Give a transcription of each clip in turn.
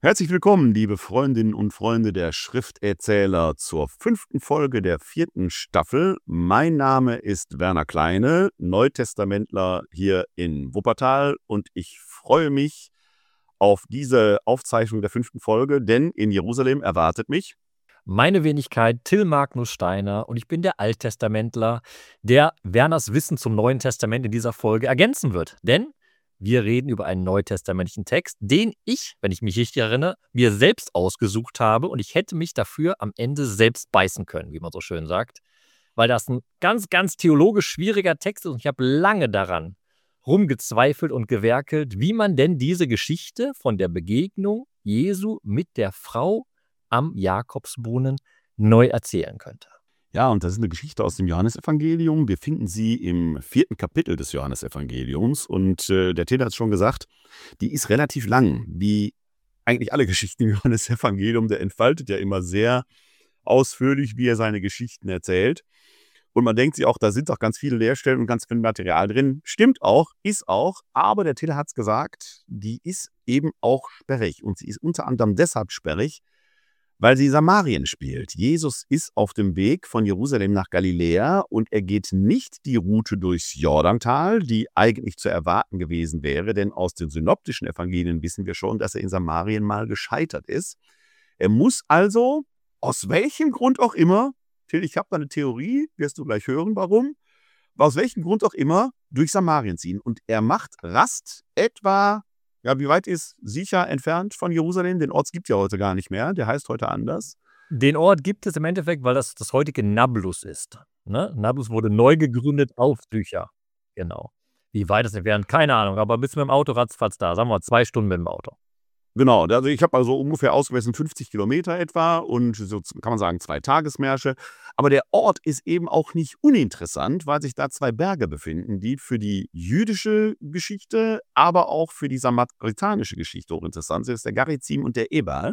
Herzlich willkommen, liebe Freundinnen und Freunde der Schrifterzähler, zur 5. Folge der 4. Staffel. Mein Name ist Werner Kleine, Neutestamentler hier in Wuppertal, und ich freue mich auf diese Aufzeichnung der 5. Folge, denn in Jerusalem erwartet mich Meine Wenigkeit Till Magnus Steiner, und ich bin der Alttestamentler, der Werners Wissen zum Neuen Testament in dieser Folge ergänzen wird. Denn wir reden über einen neutestamentlichen Text, den ich, wenn ich mich richtig erinnere, mir selbst ausgesucht habe, und ich hätte mich dafür am Ende selbst beißen können, wie man so schön sagt, weil das ein ganz, ganz theologisch schwieriger Text ist, und ich habe lange daran rumgezweifelt und gewerkelt, wie man denn diese Geschichte von der Begegnung Jesu mit der Frau am Jakobsbrunnen neu erzählen könnte. Ja, und das ist eine Geschichte aus dem Johannesevangelium. Wir finden sie im 4. Kapitel des Johannesevangeliums. Und der Täter hat es schon gesagt, die ist relativ lang, wie eigentlich alle Geschichten im Johannesevangelium. Der entfaltet ja immer sehr ausführlich, wie er seine Geschichten erzählt. Und man denkt sich auch, da sind doch ganz viele Leerstellen und ganz viel Material drin. Stimmt auch, ist auch. Aber der Täter hat es gesagt, die ist eben auch sperrig. Und sie ist unter anderem deshalb sperrig, weil sie Samarien spielt. Jesus ist auf dem Weg von Jerusalem nach Galiläa, und er geht nicht die Route durchs Jordantal, die eigentlich zu erwarten gewesen wäre, denn aus den synoptischen Evangelien wissen wir schon, dass er in Samarien mal gescheitert ist. Er muss also, aus welchem Grund auch immer, Till, ich habe da eine Theorie, wirst du gleich hören, warum, aus welchem Grund auch immer, durch Samarien ziehen. Und er macht Rast etwa, ja, wie weit ist Sicher entfernt von Jerusalem? Den Ort gibt es ja heute gar nicht mehr, der heißt heute anders. Den Ort gibt es im Endeffekt, weil das heutige Nablus ist. Ne? Nablus wurde neu gegründet auf Sycher. Genau. Wie weit es entfernt, keine Ahnung, aber bist du mit dem Auto ratzfatz da. Sagen wir mal 2 Stunden mit dem Auto. Genau, also ich habe also ungefähr ausgemessen 50 Kilometer etwa und so kann man sagen 2 Tagesmärsche. Aber der Ort ist eben auch nicht uninteressant, weil sich da 2 Berge befinden, die für die jüdische Geschichte, aber auch für die samaritanische Geschichte hochinteressant sind. Das ist der Garizim und der Ebal.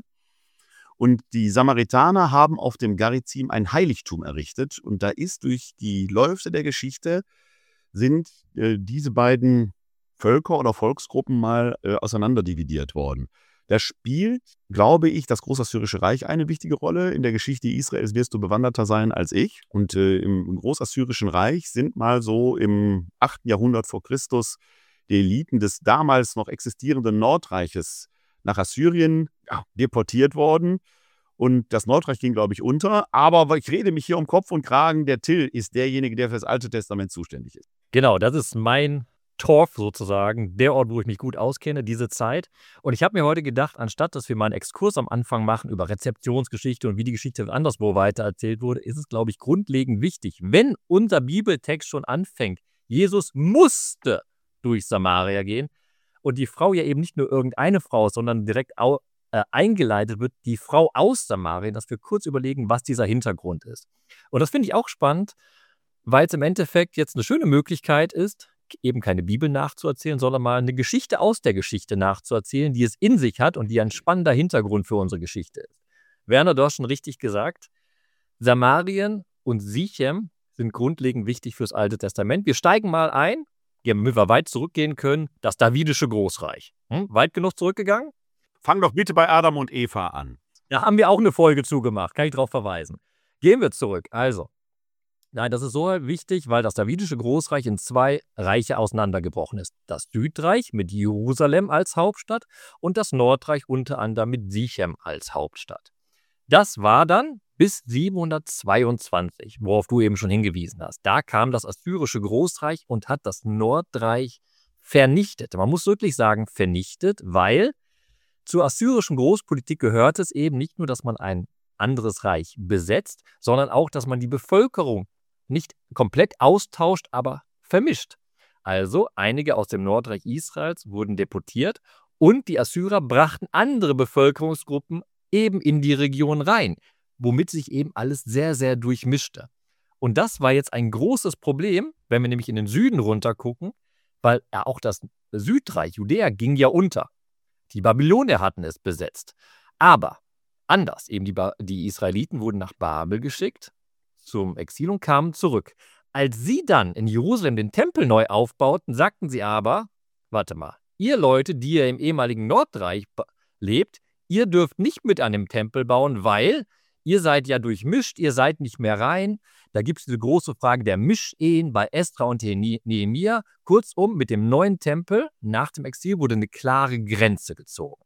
Und die Samaritaner haben auf dem Garizim ein Heiligtum errichtet. Und da ist durch die Läufe der Geschichte sind diese beiden Völker oder Volksgruppen mal auseinanderdividiert worden. Da spielt, glaube ich, das Großassyrische Reich eine wichtige Rolle. In der Geschichte Israels wirst du bewanderter sein als ich. Und im Großassyrischen Reich sind mal so im 8. Jahrhundert vor Christus die Eliten des damals noch existierenden Nordreiches nach Assyrien deportiert worden. Und das Nordreich ging, glaube ich, unter. Aber ich rede mich hier um Kopf und Kragen. Der Till ist derjenige, der für das Alte Testament zuständig ist. Genau, das ist mein Torf sozusagen, der Ort, wo ich mich gut auskenne, diese Zeit. Und ich habe mir heute gedacht, anstatt dass wir mal einen Exkurs am Anfang machen über Rezeptionsgeschichte und wie die Geschichte anderswo weitererzählt wurde, ist es, glaube ich, grundlegend wichtig, wenn unser Bibeltext schon anfängt, Jesus musste durch Samaria gehen und die Frau ja eben nicht nur irgendeine Frau ist, sondern direkt eingeleitet wird, die Frau aus Samarien, dass wir kurz überlegen, was dieser Hintergrund ist. Und das finde ich auch spannend, weil es im Endeffekt jetzt eine schöne Möglichkeit ist, eben keine Bibel nachzuerzählen, sondern mal eine Geschichte aus der Geschichte nachzuerzählen, die es in sich hat und die ein spannender Hintergrund für unsere Geschichte ist. Werner, du hast schon richtig gesagt, Samarien und Sichem sind grundlegend wichtig fürs Alte Testament. Wir steigen mal ein, damit wir weit zurückgehen können, das davidische Großreich. Weit genug zurückgegangen? Fang doch bitte bei Adam und Eva an. Da haben wir auch eine Folge zugemacht, kann ich darauf verweisen. Gehen wir zurück. Also, nein, das ist so wichtig, weil das davidische Großreich in 2 Reiche auseinandergebrochen ist. Das Südreich mit Jerusalem als Hauptstadt und das Nordreich unter anderem mit Sichem als Hauptstadt. Das war dann bis 722, worauf du eben schon hingewiesen hast. Da kam das assyrische Großreich und hat das Nordreich vernichtet. Man muss wirklich sagen vernichtet, weil zur assyrischen Großpolitik gehört es eben nicht nur, dass man ein anderes Reich besetzt, sondern auch, dass man die Bevölkerung nicht komplett austauscht, aber vermischt. Also einige aus dem Nordreich Israels wurden deportiert und die Assyrer brachten andere Bevölkerungsgruppen eben in die Region rein, womit sich eben alles sehr, sehr durchmischte. Und das war jetzt ein großes Problem, wenn wir nämlich in den Süden runter gucken, weil auch das Südreich Judäa ging ja unter. Die Babylonier hatten es besetzt. Aber anders, eben die Israeliten wurden nach Babel geschickt zum Exil und kamen zurück. Als sie dann in Jerusalem den Tempel neu aufbauten, sagten sie aber, warte mal, ihr Leute, die ihr im ehemaligen Nordreich lebt, ihr dürft nicht mit an dem Tempel bauen, weil ihr seid ja durchmischt, ihr seid nicht mehr rein. Da gibt es diese große Frage der Mischehen bei Esdra und Nehemia. Kurzum, mit dem neuen Tempel nach dem Exil wurde eine klare Grenze gezogen.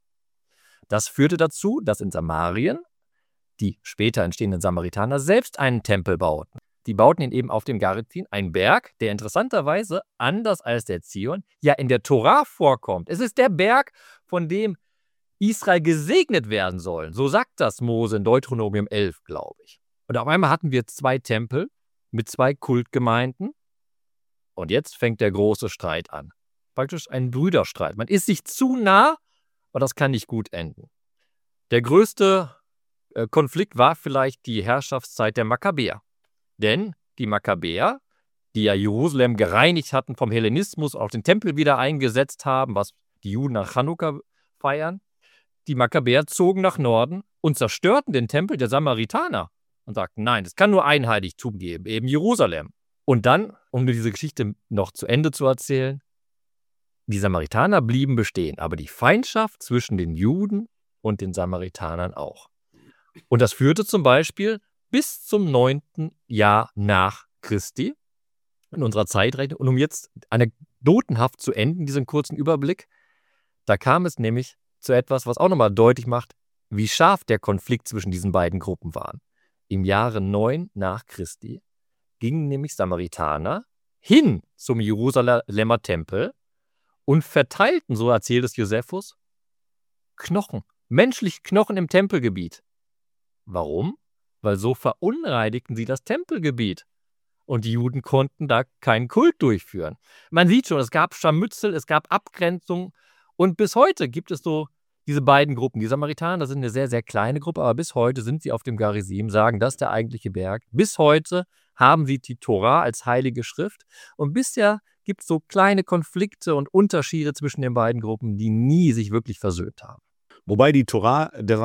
Das führte dazu, dass in Samarien die später entstehenden Samaritaner selbst einen Tempel bauten. Die bauten ihn eben auf dem Garizim, ein Berg, der interessanterweise, anders als der Zion, ja in der Tora vorkommt. Es ist der Berg, von dem Israel gesegnet werden soll. So sagt das Mose in Deuteronomium 11, glaube ich. Und auf einmal hatten wir 2 Tempel mit 2 Kultgemeinden. Und jetzt fängt der große Streit an. Praktisch ein Brüderstreit. Man ist sich zu nah, aber das kann nicht gut enden. Der größte Konflikt war vielleicht die Herrschaftszeit der Makkabäer. Denn die Makkabäer, die ja Jerusalem gereinigt hatten vom Hellenismus, auch den Tempel wieder eingesetzt haben, was die Juden nach Chanukka feiern, die Makkabäer zogen nach Norden und zerstörten den Tempel der Samaritaner und sagten, nein, es kann nur ein Heiligtum geben, eben Jerusalem. Und dann, um diese Geschichte noch zu Ende zu erzählen, die Samaritaner blieben bestehen, aber die Feindschaft zwischen den Juden und den Samaritanern auch. Und das führte zum Beispiel bis zum 9. Jahr nach Christi in unserer Zeitrechnung. Und um jetzt anekdotenhaft zu enden, diesen kurzen Überblick, da kam es nämlich zu etwas, was auch nochmal deutlich macht, wie scharf der Konflikt zwischen diesen beiden Gruppen war. Im Jahre 9 nach Christi gingen nämlich Samaritaner hin zum Jerusalemer Tempel und verteilten, so erzählt es Josephus, Knochen, menschliche Knochen im Tempelgebiet. Warum? Weil so verunreinigten sie das Tempelgebiet. Und die Juden konnten da keinen Kult durchführen. Man sieht schon, es gab Scharmützel, es gab Abgrenzung. Und bis heute gibt es so diese beiden Gruppen. Die Samaritaner, das sind eine sehr, sehr kleine Gruppe, aber bis heute sind sie auf dem Garizim, sagen, das ist der eigentliche Berg. Bis heute haben sie die Tora als heilige Schrift. Und bisher gibt es so kleine Konflikte und Unterschiede zwischen den beiden Gruppen, die nie sich wirklich versöhnt haben. Wobei die Tora der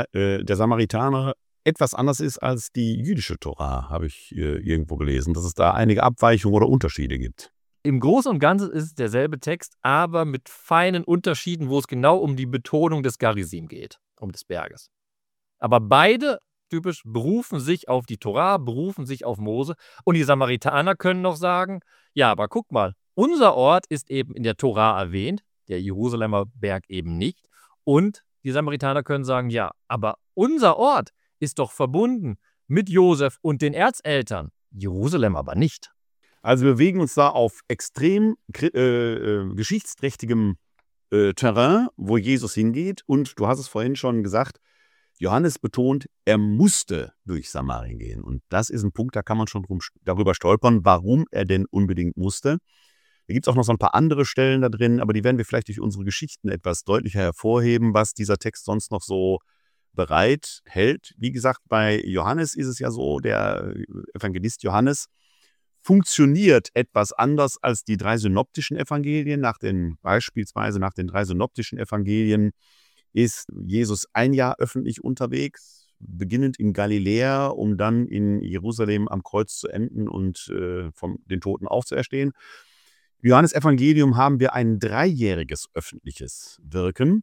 Samaritaner etwas anders ist als die jüdische Tora, habe ich irgendwo gelesen, dass es da einige Abweichungen oder Unterschiede gibt. Im Großen und Ganzen ist es derselbe Text, aber mit feinen Unterschieden, wo es genau um die Betonung des Garizim geht, um des Berges. Aber beide, typisch, berufen sich auf die Tora, berufen sich auf Mose. Und die Samaritaner können noch sagen, ja, aber guck mal, unser Ort ist eben in der Tora erwähnt, der Jerusalemer Berg eben nicht. Und die Samaritaner können sagen, ja, aber unser Ort ist doch verbunden mit Josef und den Erzeltern, Jerusalem aber nicht. Also wir bewegen uns da auf extrem geschichtsträchtigem Terrain, wo Jesus hingeht. Und du hast es vorhin schon gesagt, Johannes betont, er musste durch Samarien gehen. Und das ist ein Punkt, da kann man schon darüber stolpern, warum er denn unbedingt musste. Da gibt es auch noch so ein paar andere Stellen da drin, aber die werden wir vielleicht durch unsere Geschichten etwas deutlicher hervorheben, was dieser Text sonst noch so bereit hält. Wie gesagt, bei Johannes ist es ja so, der Evangelist Johannes funktioniert etwas anders als die 3 synoptischen Evangelien. Beispielsweise nach den 3 synoptischen Evangelien ist Jesus ein Jahr öffentlich unterwegs, beginnend in Galiläa, um dann in Jerusalem am Kreuz zu enden und von den Toten aufzuerstehen. Im Johannesevangelium haben wir ein 3-jähriges öffentliches Wirken.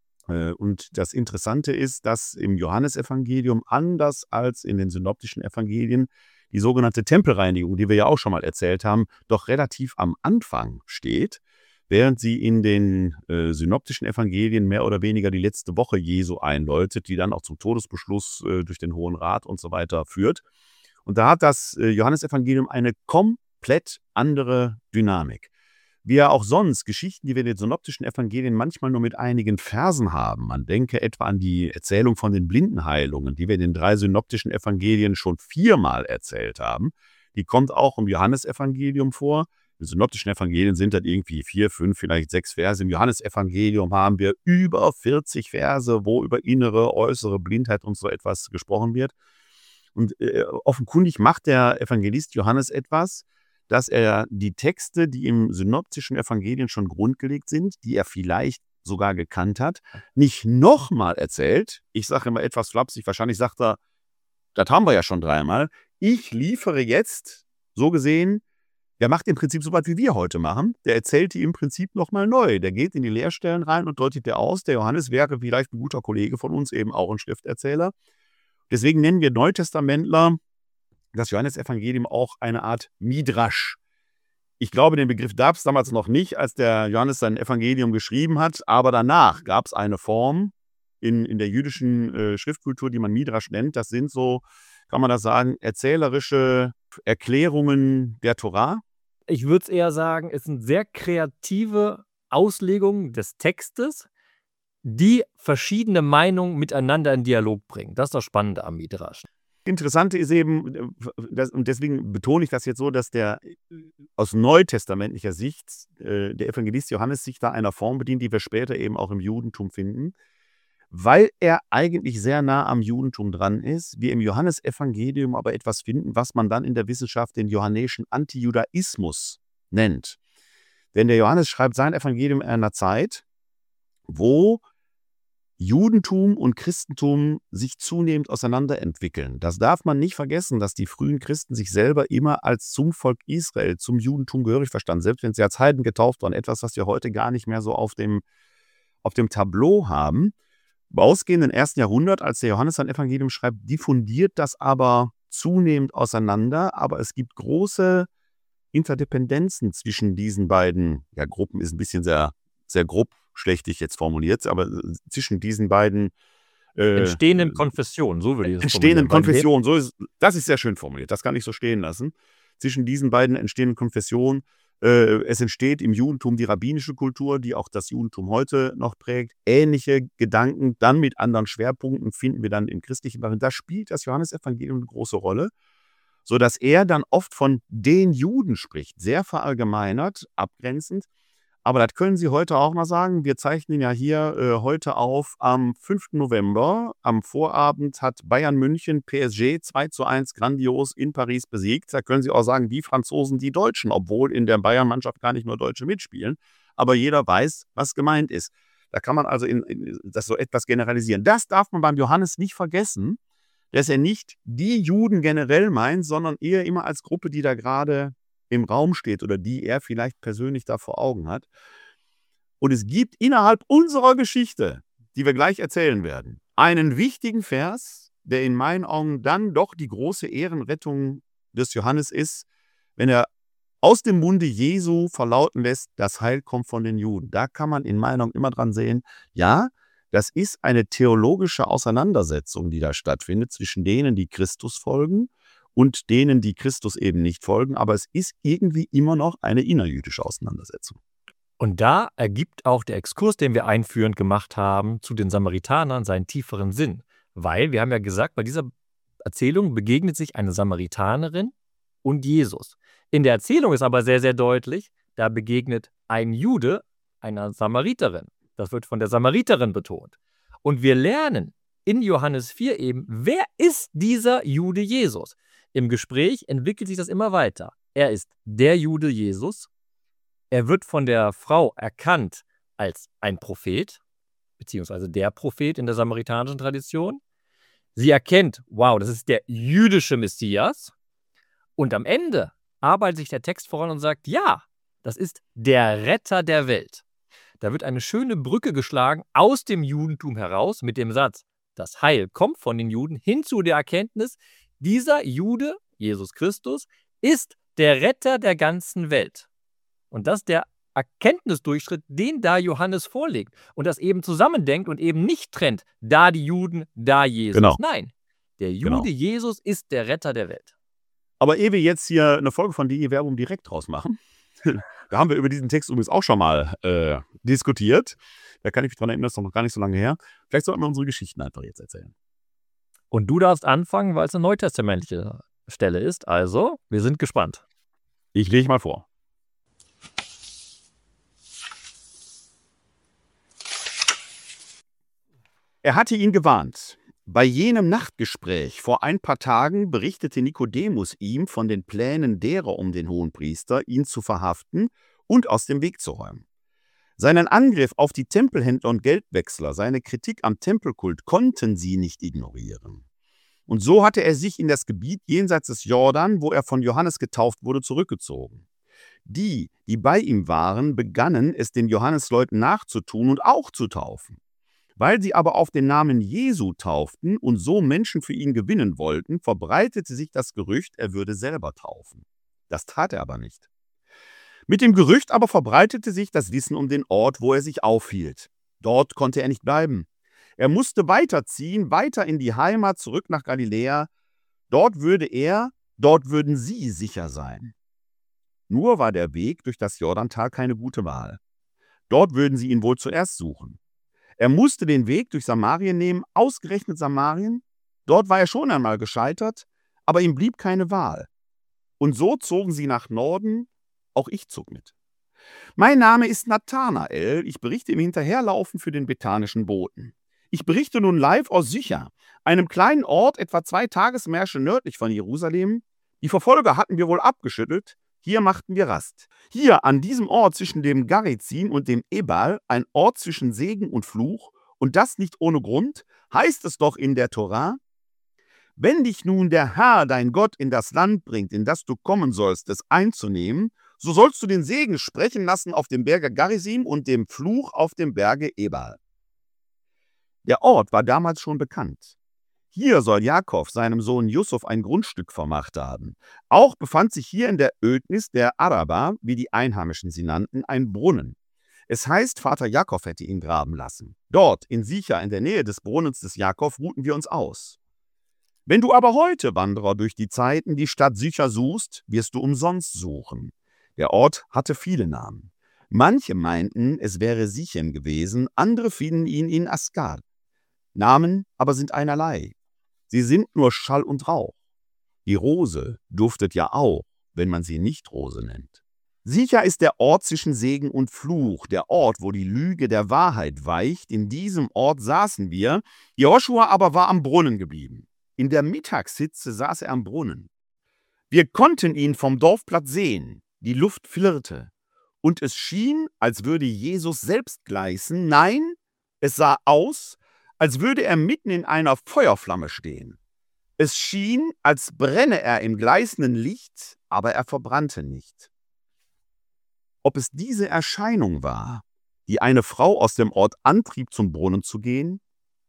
Und das Interessante ist, dass im Johannesevangelium anders als in den synoptischen Evangelien die sogenannte Tempelreinigung, die wir ja auch schon mal erzählt haben, doch relativ am Anfang steht, während sie in den synoptischen Evangelien mehr oder weniger die letzte Woche Jesu einläutet, die dann auch zum Todesbeschluss durch den Hohen Rat und so weiter führt. Und da hat das Johannesevangelium eine komplett andere Dynamik. Wie ja auch sonst Geschichten, die wir in den synoptischen Evangelien manchmal nur mit einigen Versen haben. Man denke etwa an die Erzählung von den Blindenheilungen, die wir in den 3 synoptischen Evangelien schon 4-mal erzählt haben. Die kommt auch im Johannesevangelium vor. In den synoptischen Evangelien sind das irgendwie 4, 5, vielleicht 6 Verse. Im Johannesevangelium haben wir über 40 Verse, wo über innere, äußere Blindheit und so etwas gesprochen wird. Und offenkundig macht der Evangelist Johannes etwas, dass er die Texte, die im synoptischen Evangelien schon grundgelegt sind, die er vielleicht sogar gekannt hat, nicht nochmal erzählt. Ich sage immer etwas flapsig, wahrscheinlich sagt er, das haben wir ja schon 3-mal. Ich liefere jetzt, so gesehen, Der macht im Prinzip so was, wie wir heute machen. Der erzählt die im Prinzip nochmal neu. Der geht in die Leerstellen rein und deutet der aus. Der Johannes wäre vielleicht ein guter Kollege von uns, eben auch ein Schrifterzähler. Deswegen nennen wir Neutestamentler das Johannesevangelium auch eine Art Midrasch. Ich glaube, den Begriff gab es damals noch nicht, als der Johannes sein Evangelium geschrieben hat, aber danach gab es eine Form in der jüdischen Schriftkultur, die man Midrasch nennt. Das sind so, kann man das sagen, erzählerische Erklärungen der Torah. Ich würde es eher sagen, es sind sehr kreative Auslegungen des Textes, die verschiedene Meinungen miteinander in Dialog bringen. Das ist das Spannende am Midrasch. Interessante ist eben, und deswegen betone ich das jetzt so, dass der aus neutestamentlicher Sicht der Evangelist Johannes sich da einer Form bedient, die wir später eben auch im Judentum finden, weil er eigentlich sehr nah am Judentum dran ist, wir im Johannesevangelium aber etwas finden, was man dann in der Wissenschaft den johannäischen Antijudaismus nennt. Denn der Johannes schreibt sein Evangelium in einer Zeit, wo Judentum und Christentum sich zunehmend auseinanderentwickeln. Das darf man nicht vergessen, dass die frühen Christen sich selber immer als zum Volk Israel, zum Judentum gehörig verstanden, selbst wenn sie als Heiden getauft waren, etwas, was wir heute gar nicht mehr so auf dem Tableau haben. Im ausgehenden 1. Jahrhundert, als der Johannes sein Evangelium schreibt, diffundiert das aber zunehmend auseinander, aber es gibt große Interdependenzen zwischen diesen beiden, ja, Gruppen ist ein bisschen sehr, sehr grob, schlechtig jetzt formuliert, aber zwischen diesen beiden entstehenden Konfessionen, so würde ich es entstehenden Konfessionen, das ist sehr schön formuliert, das kann ich so stehen lassen. Zwischen diesen beiden entstehenden Konfessionen, es entsteht im Judentum die rabbinische Kultur, die auch das Judentum heute noch prägt. Ähnliche Gedanken, dann mit anderen Schwerpunkten, finden wir dann im christlichen Bereich. Da spielt das Johannesevangelium eine große Rolle, sodass er dann oft von den Juden spricht, sehr verallgemeinert, abgrenzend. Aber das können Sie heute auch mal sagen. Wir zeichnen ja hier heute auf am 5. November. Am Vorabend hat Bayern München PSG 2:1 grandios in Paris besiegt. Da können Sie auch sagen, die Franzosen, die Deutschen, obwohl in der Bayern-Mannschaft gar nicht nur Deutsche mitspielen. Aber jeder weiß, was gemeint ist. Da kann man also das so etwas generalisieren. Das darf man beim Johannes nicht vergessen, dass er nicht die Juden generell meint, sondern eher immer als Gruppe, die da gerade im Raum steht oder die er vielleicht persönlich da vor Augen hat. Und es gibt innerhalb unserer Geschichte, die wir gleich erzählen werden, einen wichtigen Vers, der in meinen Augen dann doch die große Ehrenrettung des Johannes ist, wenn er aus dem Munde Jesu verlauten lässt, das Heil kommt von den Juden. Da kann man in meinen Augen immer dran sehen, ja, das ist eine theologische Auseinandersetzung, die da stattfindet zwischen denen, die Christus folgen, und denen, die Christus eben nicht folgen. Aber es ist irgendwie immer noch eine innerjüdische Auseinandersetzung. Und da ergibt auch der Exkurs, den wir einführend gemacht haben, zu den Samaritanern seinen tieferen Sinn. Weil, wir haben ja gesagt, bei dieser Erzählung begegnet sich eine Samaritanerin und Jesus. In der Erzählung ist aber sehr, sehr deutlich, da begegnet ein Jude einer Samariterin. Das wird von der Samariterin betont. Und wir lernen in Johannes 4 eben, wer ist dieser Jude Jesus? Im Gespräch entwickelt sich das immer weiter. Er ist der Jude Jesus. Er wird von der Frau erkannt als ein Prophet, beziehungsweise der Prophet in der samaritanischen Tradition. Sie erkennt, wow, das ist der jüdische Messias. Und am Ende arbeitet sich der Text voran und sagt, ja, das ist der Retter der Welt. Da wird eine schöne Brücke geschlagen aus dem Judentum heraus mit dem Satz, das Heil kommt von den Juden hin zu der Erkenntnis, dieser Jude, Jesus Christus, ist der Retter der ganzen Welt. Und das ist der Erkenntnisdurchschritt, den da Johannes vorlegt. Und das eben zusammendenkt und eben nicht trennt, da die Juden, da Jesus. Genau. Nein, der Jude Jesus ist der Retter der Welt. Aber ehe wir jetzt hier eine Folge von DE Werbung direkt draus machen, da haben wir über diesen Text übrigens auch schon mal diskutiert. Da kann ich mich dran erinnern, das ist noch gar nicht so lange her. Vielleicht sollten wir unsere Geschichten einfach jetzt erzählen. Und du darfst anfangen, weil es eine neutestamentliche Stelle ist. Also, wir sind gespannt. Ich lege mal vor. Er hatte ihn gewarnt. Bei jenem Nachtgespräch vor ein paar Tagen berichtete Nikodemus ihm von den Plänen derer um den Hohenpriester, ihn zu verhaften und aus dem Weg zu räumen. Seinen Angriff auf die Tempelhändler und Geldwechsler, seine Kritik am Tempelkult konnten sie nicht ignorieren. Und so hatte er sich in das Gebiet jenseits des Jordan, wo er von Johannes getauft wurde, zurückgezogen. Die bei ihm waren, begannen es den Johannesleuten nachzutun und auch zu taufen. Weil sie aber auf den Namen Jesu tauften und so Menschen für ihn gewinnen wollten, verbreitete sich das Gerücht, er würde selber taufen. Das tat er aber nicht. Mit dem Gerücht aber verbreitete sich das Wissen um den Ort, wo er sich aufhielt. Dort konnte er nicht bleiben. Er musste weiterziehen, weiter in die Heimat, zurück nach Galiläa. Dort würden sie sicher sein. Nur war der Weg durch das Jordantal keine gute Wahl. Dort würden sie ihn wohl zuerst suchen. Er musste den Weg durch Samarien nehmen, ausgerechnet Samarien. Dort war er schon einmal gescheitert, aber ihm blieb keine Wahl. Und so zogen sie nach Norden, auch ich zog mit. Mein Name ist Nathanael, ich berichte im Hinterherlaufen für den bethanischen Boten. Ich berichte nun live aus Sychar, einem kleinen Ort etwa 2 Tagesmärsche nördlich von Jerusalem. Die Verfolger hatten wir wohl abgeschüttelt, hier machten wir Rast. Hier an diesem Ort zwischen dem Garizim und dem Ebal, ein Ort zwischen Segen und Fluch, und das nicht ohne Grund, heißt es doch in der Tora: Wenn dich nun der Herr, dein Gott, in das Land bringt, in das du kommen sollst, es einzunehmen, so sollst du den Segen sprechen lassen auf dem Berge Garizim und dem Fluch auf dem Berge Ebal. Der Ort war damals schon bekannt. Hier soll Jakob seinem Sohn Jusuf ein Grundstück vermacht haben. Auch befand sich hier in der Ödnis der Araba, wie die Einheimischen sie nannten, ein Brunnen. Es heißt, Vater Jakob hätte ihn graben lassen. Dort, in Sychar, in der Nähe des Brunnens des Jakob, ruhten wir uns aus. Wenn du aber heute, Wanderer durch die Zeiten, die Stadt Sychar suchst, wirst du umsonst suchen. Der Ort hatte viele Namen. Manche meinten, es wäre Sichem gewesen, andere finden ihn in Asgad. Namen aber sind einerlei. Sie sind nur Schall und Rauch. Die Rose duftet ja auch, wenn man sie nicht Rose nennt. Sychar ist der Ort zwischen Segen und Fluch, der Ort, wo die Lüge der Wahrheit weicht. In diesem Ort saßen wir. Joshua aber war am Brunnen geblieben. In der Mittagshitze saß er am Brunnen. Wir konnten ihn vom Dorfplatz sehen. Die Luft flirrte. Und es schien, als würde Jesus selbst gleißen. Nein, es sah aus, als würde er mitten in einer Feuerflamme stehen. Es schien, als brenne er im gleißenden Licht, aber er verbrannte nicht. Ob es diese Erscheinung war, die eine Frau aus dem Ort antrieb, zum Brunnen zu gehen?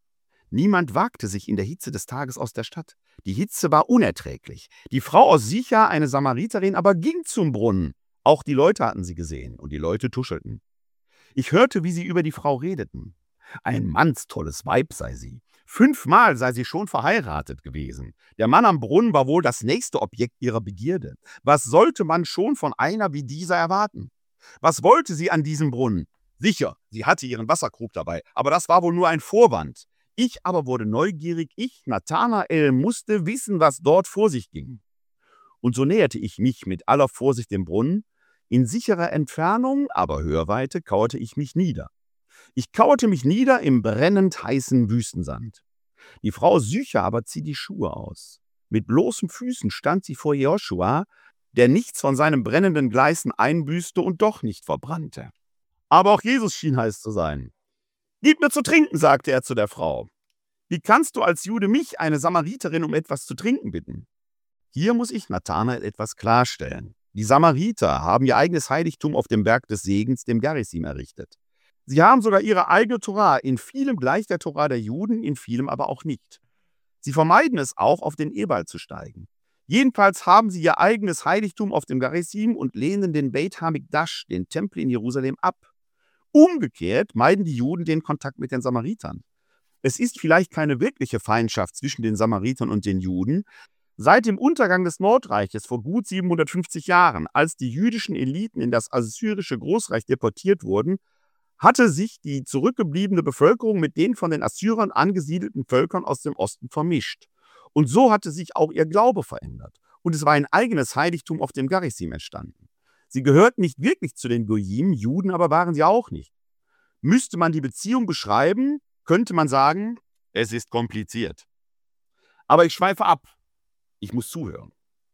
Niemand wagte sich in der Hitze des Tages aus der Stadt. Die Hitze war unerträglich. Die Frau aus Sychar, eine Samariterin, aber ging zum Brunnen. Auch die Leute hatten sie gesehen und die Leute tuschelten. Ich hörte, wie sie über die Frau redeten. Ein mannstolles Weib sei sie. 5-mal sei sie schon verheiratet gewesen. Der Mann am Brunnen war wohl das nächste Objekt ihrer Begierde. Was sollte man schon von einer wie dieser erwarten? Was wollte sie an diesem Brunnen? Sicher, sie hatte ihren Wasserkrug dabei, aber das war wohl nur ein Vorwand. Ich aber wurde neugierig, Nathanael, musste wissen, was dort vor sich ging. Und so näherte ich mich mit aller Vorsicht dem Brunnen. In sicherer Entfernung, aber Hörweite, kauerte ich mich nieder. Ich kauerte mich nieder im brennend heißen Wüstensand. Die Frau Sychar aber zieht die Schuhe aus. Mit bloßen Füßen stand sie vor Joshua, der nichts von seinem brennenden Gleißen einbüßte und doch nicht verbrannte. Aber auch Jesus schien heiß zu sein. »Gib mir zu trinken«, sagte er zu der Frau. »Wie kannst du als Jude mich, eine Samariterin, um etwas zu trinken bitten?« Hier muss ich Nathanael etwas klarstellen. Die Samariter haben ihr eigenes Heiligtum auf dem Berg des Segens, dem Garizim, errichtet. Sie haben sogar ihre eigene Tora, in vielem gleich der Tora der Juden, in vielem aber auch nicht. Sie vermeiden es auch, auf den Ebal zu steigen. Jedenfalls haben sie ihr eigenes Heiligtum auf dem Garizim und lehnen den Beit HaMikdash, den Tempel in Jerusalem, ab. Umgekehrt meiden die Juden den Kontakt mit den Samaritern. Es ist vielleicht keine wirkliche Feindschaft zwischen den Samaritern und den Juden. Seit dem Untergang des Nordreiches vor gut 750 Jahren, als die jüdischen Eliten in das assyrische Großreich deportiert wurden, hatte sich die zurückgebliebene Bevölkerung mit den von den Assyrern angesiedelten Völkern aus dem Osten vermischt. Und so hatte sich auch ihr Glaube verändert. Und es war ein eigenes Heiligtum auf dem Garizim entstanden. Sie gehörten nicht wirklich zu den Goyim, Juden aber waren sie auch nicht. Müsste man die Beziehung beschreiben, könnte man sagen, es ist kompliziert. Aber ich schweife ab. Ich muss zuhören.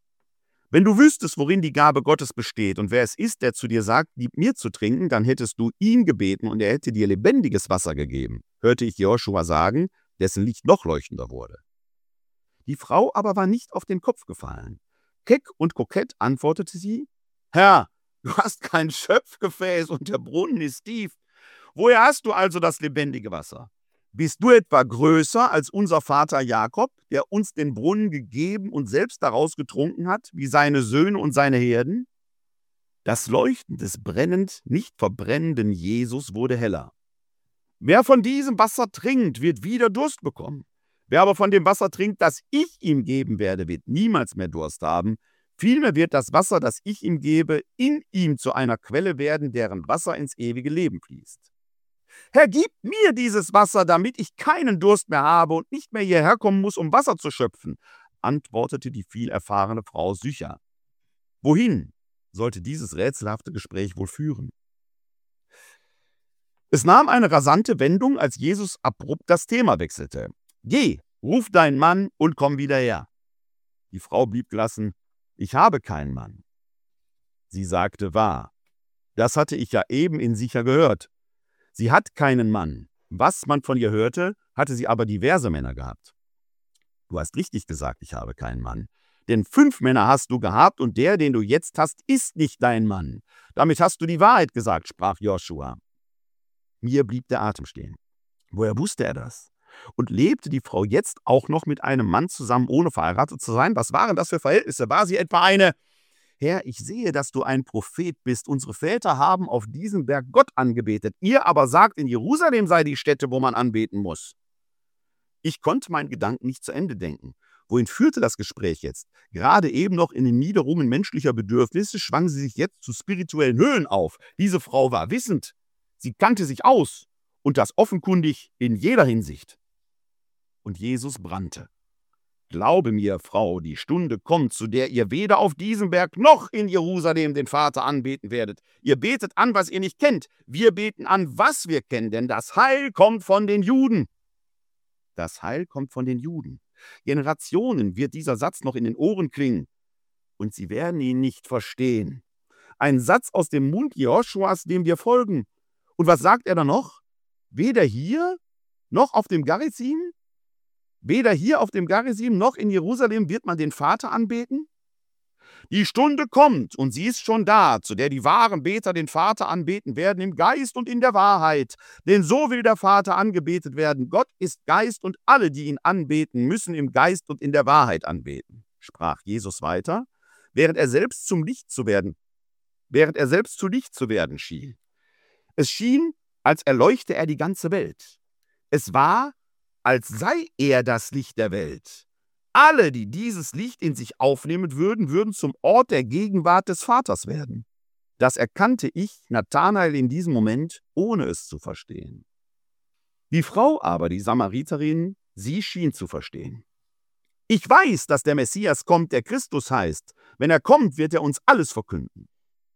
Wenn du wüsstest, worin die Gabe Gottes besteht und wer es ist, der zu dir sagt, gib mir zu trinken, dann hättest du ihn gebeten und er hätte dir lebendiges Wasser gegeben, hörte ich Joshua sagen, dessen Licht noch leuchtender wurde. Die Frau aber war nicht auf den Kopf gefallen. Keck und kokett antwortete sie, Herr, Du hast kein Schöpfgefäß und der Brunnen ist tief. Woher hast du also das lebendige Wasser? Bist du etwa größer als unser Vater Jakob, der uns den Brunnen gegeben und selbst daraus getrunken hat, wie seine Söhne und seine Herden? Das Leuchten des brennend, nicht verbrennenden Jesus wurde heller. Wer von diesem Wasser trinkt, wird wieder Durst bekommen. Wer aber von dem Wasser trinkt, das ich ihm geben werde, wird niemals mehr Durst haben. Vielmehr wird das Wasser, das ich ihm gebe, in ihm zu einer Quelle werden, deren Wasser ins ewige Leben fließt. Herr, gib mir dieses Wasser, damit ich keinen Durst mehr habe und nicht mehr hierher kommen muss, um Wasser zu schöpfen, antwortete die viel erfahrene Frau Sychar. Wohin sollte dieses rätselhafte Gespräch wohl führen? Es nahm eine rasante Wendung, als Jesus abrupt das Thema wechselte. Geh, ruf deinen Mann und komm wieder her. Die Frau blieb gelassen. Ich habe keinen Mann. Sie sagte wahr. Das hatte ich ja eben in Sychar gehört. Sie hat keinen Mann. Was man von ihr hörte, hatte sie aber diverse Männer gehabt. Du hast richtig gesagt, ich habe keinen Mann. Denn 5 Männer hast du gehabt und der, den du jetzt hast, ist nicht dein Mann. Damit hast du die Wahrheit gesagt, sprach Joshua. Mir blieb der Atem stehen. Woher wusste er das? Und lebte die Frau jetzt auch noch mit einem Mann zusammen, ohne verheiratet zu sein? Was waren das für Verhältnisse? War sie etwa eine... Herr, ich sehe, dass du ein Prophet bist. Unsere Väter haben auf diesem Berg Gott angebetet. Ihr aber sagt, in Jerusalem sei die Stätte, wo man anbeten muss. Ich konnte meinen Gedanken nicht zu Ende denken. Wohin führte das Gespräch jetzt? Gerade eben noch in den Niederungen menschlicher Bedürfnisse schwang sie sich jetzt zu spirituellen Höhen auf. Diese Frau war wissend. Sie kannte sich aus. Und das offenkundig in jeder Hinsicht. Und Jesus brannte. Glaube mir, Frau, die Stunde kommt, zu der ihr weder auf diesem Berg noch in Jerusalem den Vater anbeten werdet. Ihr betet an, was ihr nicht kennt. Wir beten an, was wir kennen, denn das Heil kommt von den Juden. Das Heil kommt von den Juden. Generationen wird dieser Satz noch in den Ohren klingen. Und sie werden ihn nicht verstehen. Ein Satz aus dem Mund Joshuas, dem wir folgen. Und was sagt er dann noch? Weder hier noch auf dem Gerizim? Weder hier auf dem Gerizim noch in Jerusalem wird man den Vater anbeten? Die Stunde kommt, und sie ist schon da, zu der die wahren Beter den Vater anbeten werden im Geist und in der Wahrheit. Denn so will der Vater angebetet werden. Gott ist Geist, und alle, die ihn anbeten, müssen im Geist und in der Wahrheit anbeten, sprach Jesus weiter, während er selbst zu Licht zu werden schien. Es schien, als erleuchte er die ganze Welt. Es war, als sei er das Licht der Welt. Alle, die dieses Licht in sich aufnehmen würden, würden zum Ort der Gegenwart des Vaters werden. Das erkannte ich, Nathanael, in diesem Moment, ohne es zu verstehen. Die Frau aber, die Samariterin, sie schien zu verstehen. Ich weiß, dass der Messias kommt, der Christus heißt. Wenn er kommt, wird er uns alles verkünden.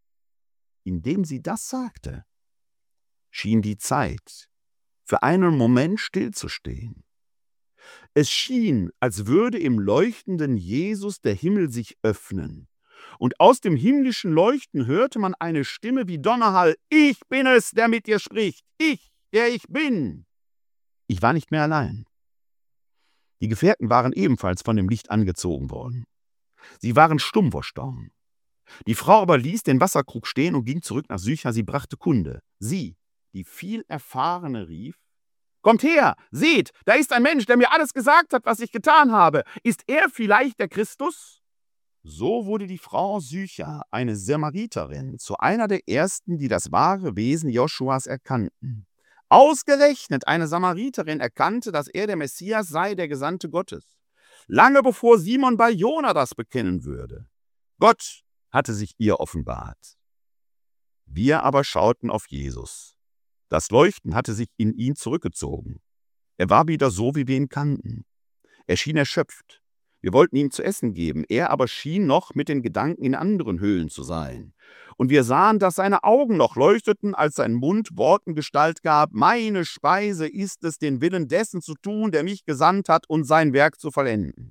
Indem sie das sagte, schien die Zeit für einen Moment stillzustehen. Es schien, als würde im leuchtenden Jesus der Himmel sich öffnen. Und aus dem himmlischen Leuchten hörte man eine Stimme wie Donnerhall. Ich bin es, der mit dir spricht. Ich, der ich bin. Ich war nicht mehr allein. Die Gefährten waren ebenfalls von dem Licht angezogen worden. Sie waren stumm vor Staunen. Die Frau aber ließ den Wasserkrug stehen und ging zurück nach Sychar. Sie brachte Kunde. Sie, die viel Erfahrene, rief: Kommt her, seht, da ist ein Mensch, der mir alles gesagt hat, was ich getan habe. Ist er vielleicht der Christus? So wurde die Frau aus Sychar, eine Samariterin, zu einer der ersten, die das wahre Wesen Joshuas erkannten. Ausgerechnet eine Samariterin erkannte, dass er der Messias sei, der Gesandte Gottes. Lange bevor Simon bei Jona das bekennen würde. Gott hatte sich ihr offenbart. Wir aber schauten auf Jesus. Das Leuchten hatte sich in ihn zurückgezogen. Er war wieder so, wie wir ihn kannten. Er schien erschöpft. Wir wollten ihm zu essen geben, er aber schien noch mit den Gedanken in anderen Höhlen zu sein. Und wir sahen, dass seine Augen noch leuchteten, als sein Mund Worten Gestalt gab: Meine Speise ist es, den Willen dessen zu tun, der mich gesandt hat, und sein Werk zu vollenden.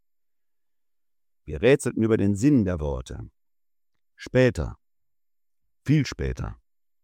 Wir rätselten über den Sinn der Worte. Später, viel später,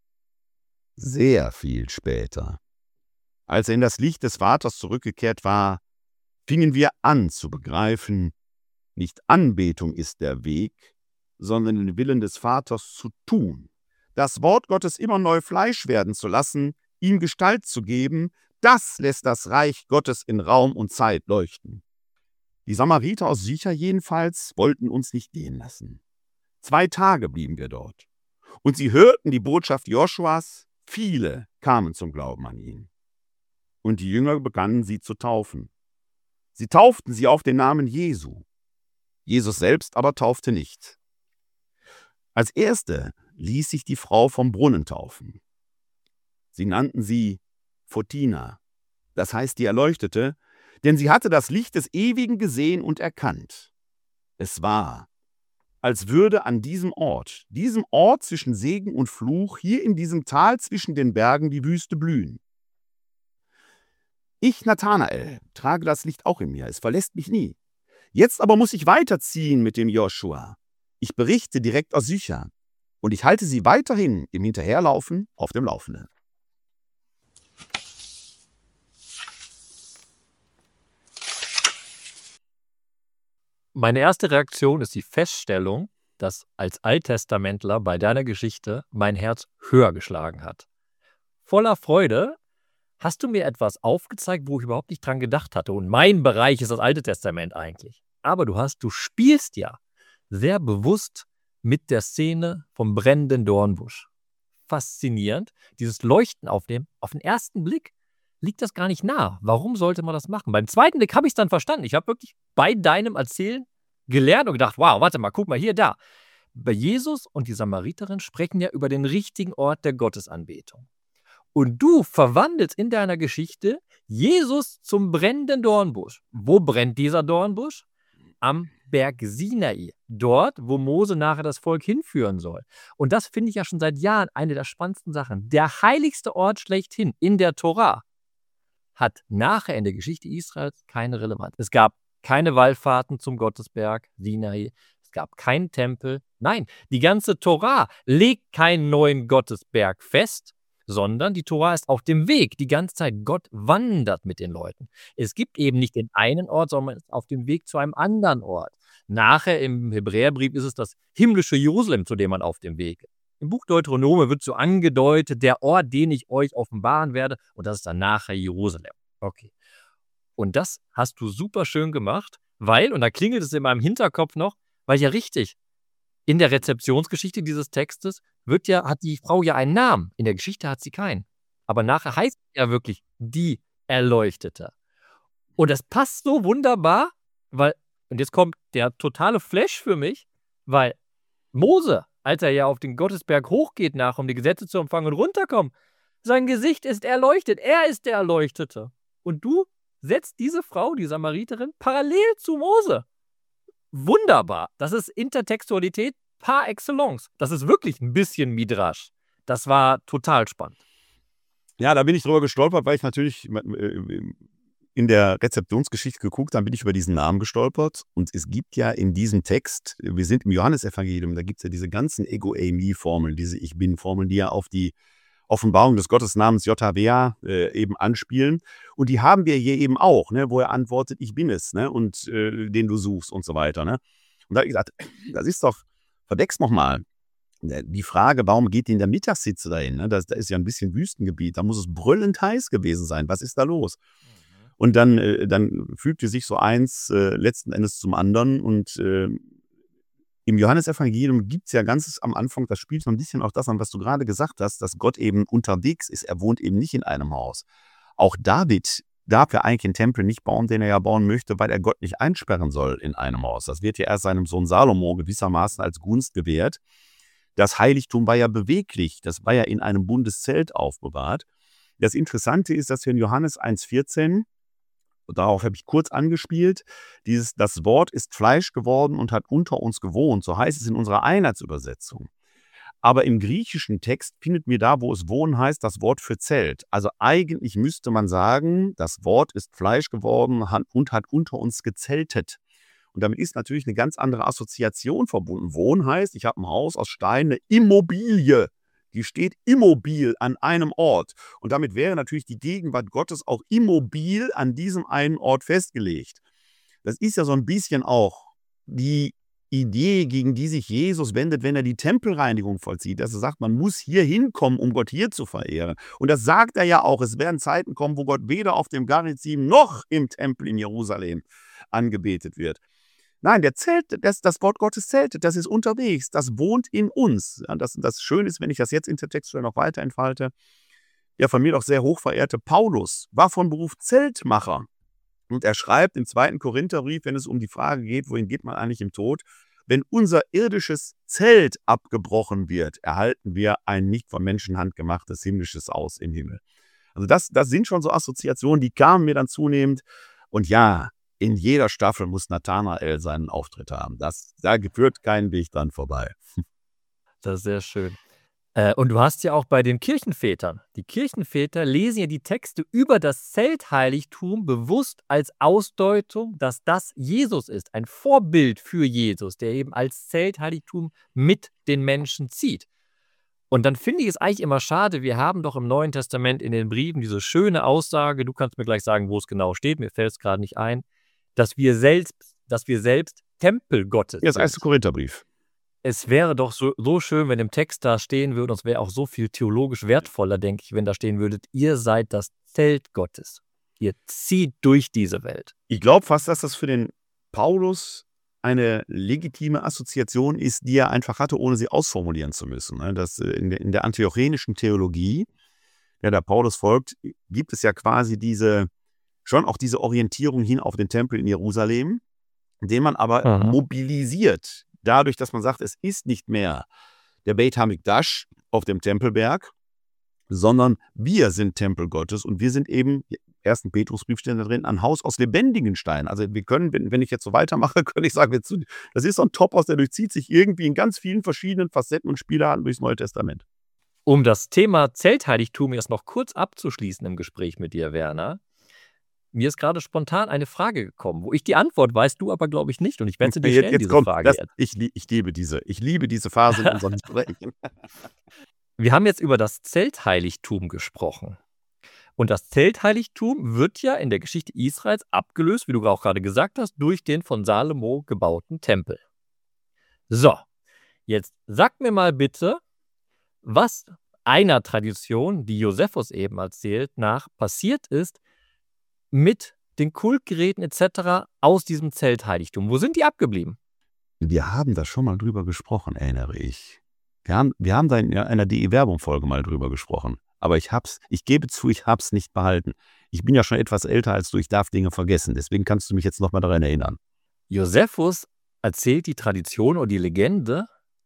sehr viel später, als er in das Licht des Vaters zurückgekehrt war, fingen wir an zu begreifen, nicht Anbetung ist der Weg, sondern den Willen des Vaters zu tun. Das Wort Gottes immer neu Fleisch werden zu lassen, ihm Gestalt zu geben, das lässt das Reich Gottes in Raum und Zeit leuchten. Die Samariter aus Sychar jedenfalls wollten uns nicht gehen lassen. 2 Tage blieben wir dort. Und sie hörten die Botschaft Joshuas, viele kamen zum Glauben an ihn. Und die Jünger begannen sie zu taufen. Sie tauften sie auf den Namen Jesu. Jesus selbst aber taufte nicht. Als erste ließ sich die Frau vom Brunnen taufen. Sie nannten sie Photina, das heißt die Erleuchtete, denn sie hatte das Licht des Ewigen gesehen und erkannt. Es war, als würde an diesem Ort zwischen Segen und Fluch, hier in diesem Tal zwischen den Bergen die Wüste blühen. Ich, Nathanael, trage das Licht auch in mir, es verlässt mich nie. Jetzt aber muss ich weiterziehen mit dem Joshua. Ich berichte direkt aus Sychar und ich halte sie weiterhin im Hinterherlaufen auf dem Laufenden. Meine erste Reaktion ist die Feststellung, dass als Alttestamentler bei deiner Geschichte mein Herz höher geschlagen hat. Voller Freude hast du mir etwas aufgezeigt, wo ich überhaupt nicht dran gedacht hatte. Und mein Bereich ist das Alte Testament eigentlich. Aber du spielst ja sehr bewusst mit der Szene vom brennenden Dornbusch. Faszinierend. Dieses Leuchten auf den ersten Blick liegt das gar nicht nah. Warum sollte man das machen? Beim zweiten Blick habe ich es dann verstanden. Ich habe wirklich bei deinem Erzählen gelernt und gedacht, wow, warte mal, guck mal hier, da. Bei Jesus und die Samariterin sprechen ja über den richtigen Ort der Gottesanbetung. Und du verwandelst in deiner Geschichte Jesus zum brennenden Dornbusch. Wo brennt dieser Dornbusch? Am Berg Sinai, dort, wo Mose nachher das Volk hinführen soll. Und das finde ich ja schon seit Jahren eine der spannendsten Sachen. Der heiligste Ort schlechthin in der Tora hat nachher in der Geschichte Israels keine Relevanz. Es gab keine Wallfahrten zum Gottesberg Sinai, es gab keinen Tempel. Nein, die ganze Tora legt keinen neuen Gottesberg fest, sondern die Tora ist auf dem Weg. Die ganze Zeit, Gott wandert mit den Leuten. Es gibt eben nicht den einen Ort, sondern man ist auf dem Weg zu einem anderen Ort. Nachher im Hebräerbrief ist es das himmlische Jerusalem, zu dem man auf dem Weg ist. Im Buch Deuteronome wird so angedeutet, der Ort, den ich euch offenbaren werde, und das ist dann nachher Jerusalem. Okay. Und das hast du super schön gemacht, weil, und da klingelt es in meinem Hinterkopf noch, weil ja richtig, in der Rezeptionsgeschichte dieses Textes hat die Frau ja einen Namen. In der Geschichte hat sie keinen. Aber nachher heißt sie ja wirklich die Erleuchtete. Und das passt so wunderbar, weil, und jetzt kommt der totale Flash für mich, weil Mose, als er ja auf den Gottesberg hochgeht um die Gesetze zu empfangen und runterkommt, sein Gesicht ist erleuchtet. Er ist der Erleuchtete. Und du setzt diese Frau, die Samariterin, parallel zu Mose. Wunderbar. Das ist Intertextualität par excellence. Das ist wirklich ein bisschen Midrash. Das war total spannend. Ja, da bin ich drüber gestolpert, weil ich natürlich in der Rezeptionsgeschichte geguckt habe, bin ich über diesen Namen gestolpert. Und es gibt ja in diesem Text, wir sind im Johannesevangelium, da gibt es ja diese ganzen Ego-Eimi-Formeln, diese Ich-Bin-Formeln, die ja auf die Offenbarung des Gottesnamens JHWH eben anspielen. Und die haben wir hier eben auch, ne, wo er antwortet, ich bin es, ne, und den du suchst und so weiter. Ne? Und da habe ich gesagt, das ist doch, verdeck's noch mal. Die Frage, warum geht die in der Mittagshitze dahin? Ne? Da ist ja ein bisschen Wüstengebiet, da muss es brüllend heiß gewesen sein. Was ist da los? Und dann fügte sich so eins letzten Endes zum anderen. Und im Johannesevangelium gibt es ja ganz am Anfang, das spielt so ein bisschen auch das an, was du gerade gesagt hast, dass Gott eben unterwegs ist. Er wohnt eben nicht in einem Haus. Auch David darf ja eigentlich den Tempel nicht bauen, den er ja bauen möchte, weil er Gott nicht einsperren soll in einem Haus. Das wird ja erst seinem Sohn Salomo gewissermaßen als Gunst gewährt. Das Heiligtum war ja beweglich, das war ja in einem Bundeszelt aufbewahrt. Das Interessante ist, dass wir in Johannes 1,14, darauf habe ich kurz angespielt, das Wort ist Fleisch geworden und hat unter uns gewohnt, so heißt es in unserer Einheitsübersetzung. Aber im griechischen Text findet mir da, wo es wohnen heißt, das Wort für Zelt. Also eigentlich müsste man sagen, das Wort ist Fleisch geworden und hat unter uns gezeltet. Und damit ist natürlich eine ganz andere Assoziation verbunden. Wohnen heißt, ich habe ein Haus aus Stein, eine Immobilie. Die steht immobil an einem Ort. Und damit wäre natürlich die Gegenwart Gottes auch immobil an diesem einen Ort festgelegt. Das ist ja so ein bisschen auch die Idee, gegen die sich Jesus wendet, wenn er die Tempelreinigung vollzieht, dass er sagt, man muss hier hinkommen, um Gott hier zu verehren. Und das sagt er ja auch, es werden Zeiten kommen, wo Gott weder auf dem Garizim noch im Tempel in Jerusalem angebetet wird. Nein, das Wort Gottes zeltet, das ist unterwegs, das wohnt in uns. Ja, das Schöne ist, wenn ich das jetzt intertextuell noch weiter entfalte, der von mir doch sehr hochverehrte Paulus war von Beruf Zeltmacher. Und er schreibt im 2. Korintherbrief, wenn es um die Frage geht, wohin geht man eigentlich im Tod, wenn unser irdisches Zelt abgebrochen wird, erhalten wir ein nicht von Menschenhand gemachtes himmlisches Haus im Himmel. Also das sind schon so Assoziationen, die kamen mir dann zunehmend. Und ja, in jeder Staffel muss Nathanael seinen Auftritt haben. Da führt kein Weg dran vorbei. Das ist sehr schön. Und du hast ja auch bei den Kirchenvätern, die Kirchenväter lesen ja die Texte über das Zeltheiligtum bewusst als Ausdeutung, dass das Jesus ist, ein Vorbild für Jesus, der eben als Zeltheiligtum mit den Menschen zieht. Und dann finde ich es eigentlich immer schade, wir haben doch im Neuen Testament in den Briefen diese schöne Aussage, du kannst mir gleich sagen, wo es genau steht, mir fällt es gerade nicht ein, dass wir selbst Tempel Gottes Ja, das sind. 1. Korintherbrief. Es wäre doch so schön, wenn im Text da stehen würde, und es wäre auch so viel theologisch wertvoller, denke ich, wenn da stehen würde, ihr seid das Zelt Gottes. Ihr zieht durch diese Welt. Ich glaube fast, dass das für den Paulus eine legitime Assoziation ist, die er einfach hatte, ohne sie ausformulieren zu müssen. Das in der antiochenischen Theologie, der Paulus folgt, gibt es ja quasi schon auch diese Orientierung hin auf den Tempel in Jerusalem, den man aber mobilisiert. Dadurch, dass man sagt, es ist nicht mehr der Beit HaMikdash auf dem Tempelberg, sondern wir sind Tempel Gottes und wir sind eben, im 1. Petrusbrief steht da drin, ein Haus aus lebendigen Steinen. Also wir können, wenn ich jetzt so weitermache, könnte ich sagen, das ist so ein Topos, der durchzieht sich irgendwie in ganz vielen verschiedenen Facetten und Spielarten durchs Neue Testament. Um das Thema Zeltheiligtum jetzt noch kurz abzuschließen im Gespräch mit dir, Werner, mir ist gerade spontan eine Frage gekommen, wo ich die Antwort weiß, du aber glaube ich nicht. Und ich werde sie dir stellen, diese Frage jetzt. Ich liebe diese Phase in unseren Gesprächen. Wir haben jetzt über das Zeltheiligtum gesprochen. Und das Zeltheiligtum wird ja in der Geschichte Israels abgelöst, wie du auch gerade gesagt hast, durch den von Salomo gebauten Tempel. So, jetzt sag mir mal bitte, was einer Tradition, die Josephus eben erzählt, nach passiert ist, mit den Kultgeräten etc. aus diesem Zeltheiligtum. Wo sind die abgeblieben? Wir haben da schon mal drüber gesprochen, erinnere ich. Wir haben da in einer DE-Werbung-Folge mal drüber gesprochen. Aber ich gebe zu, ich habe es nicht behalten. Ich bin ja schon etwas älter als du, ich darf Dinge vergessen. Deswegen kannst du mich jetzt nochmal daran erinnern. Josephus erzählt die Tradition oder die Legende,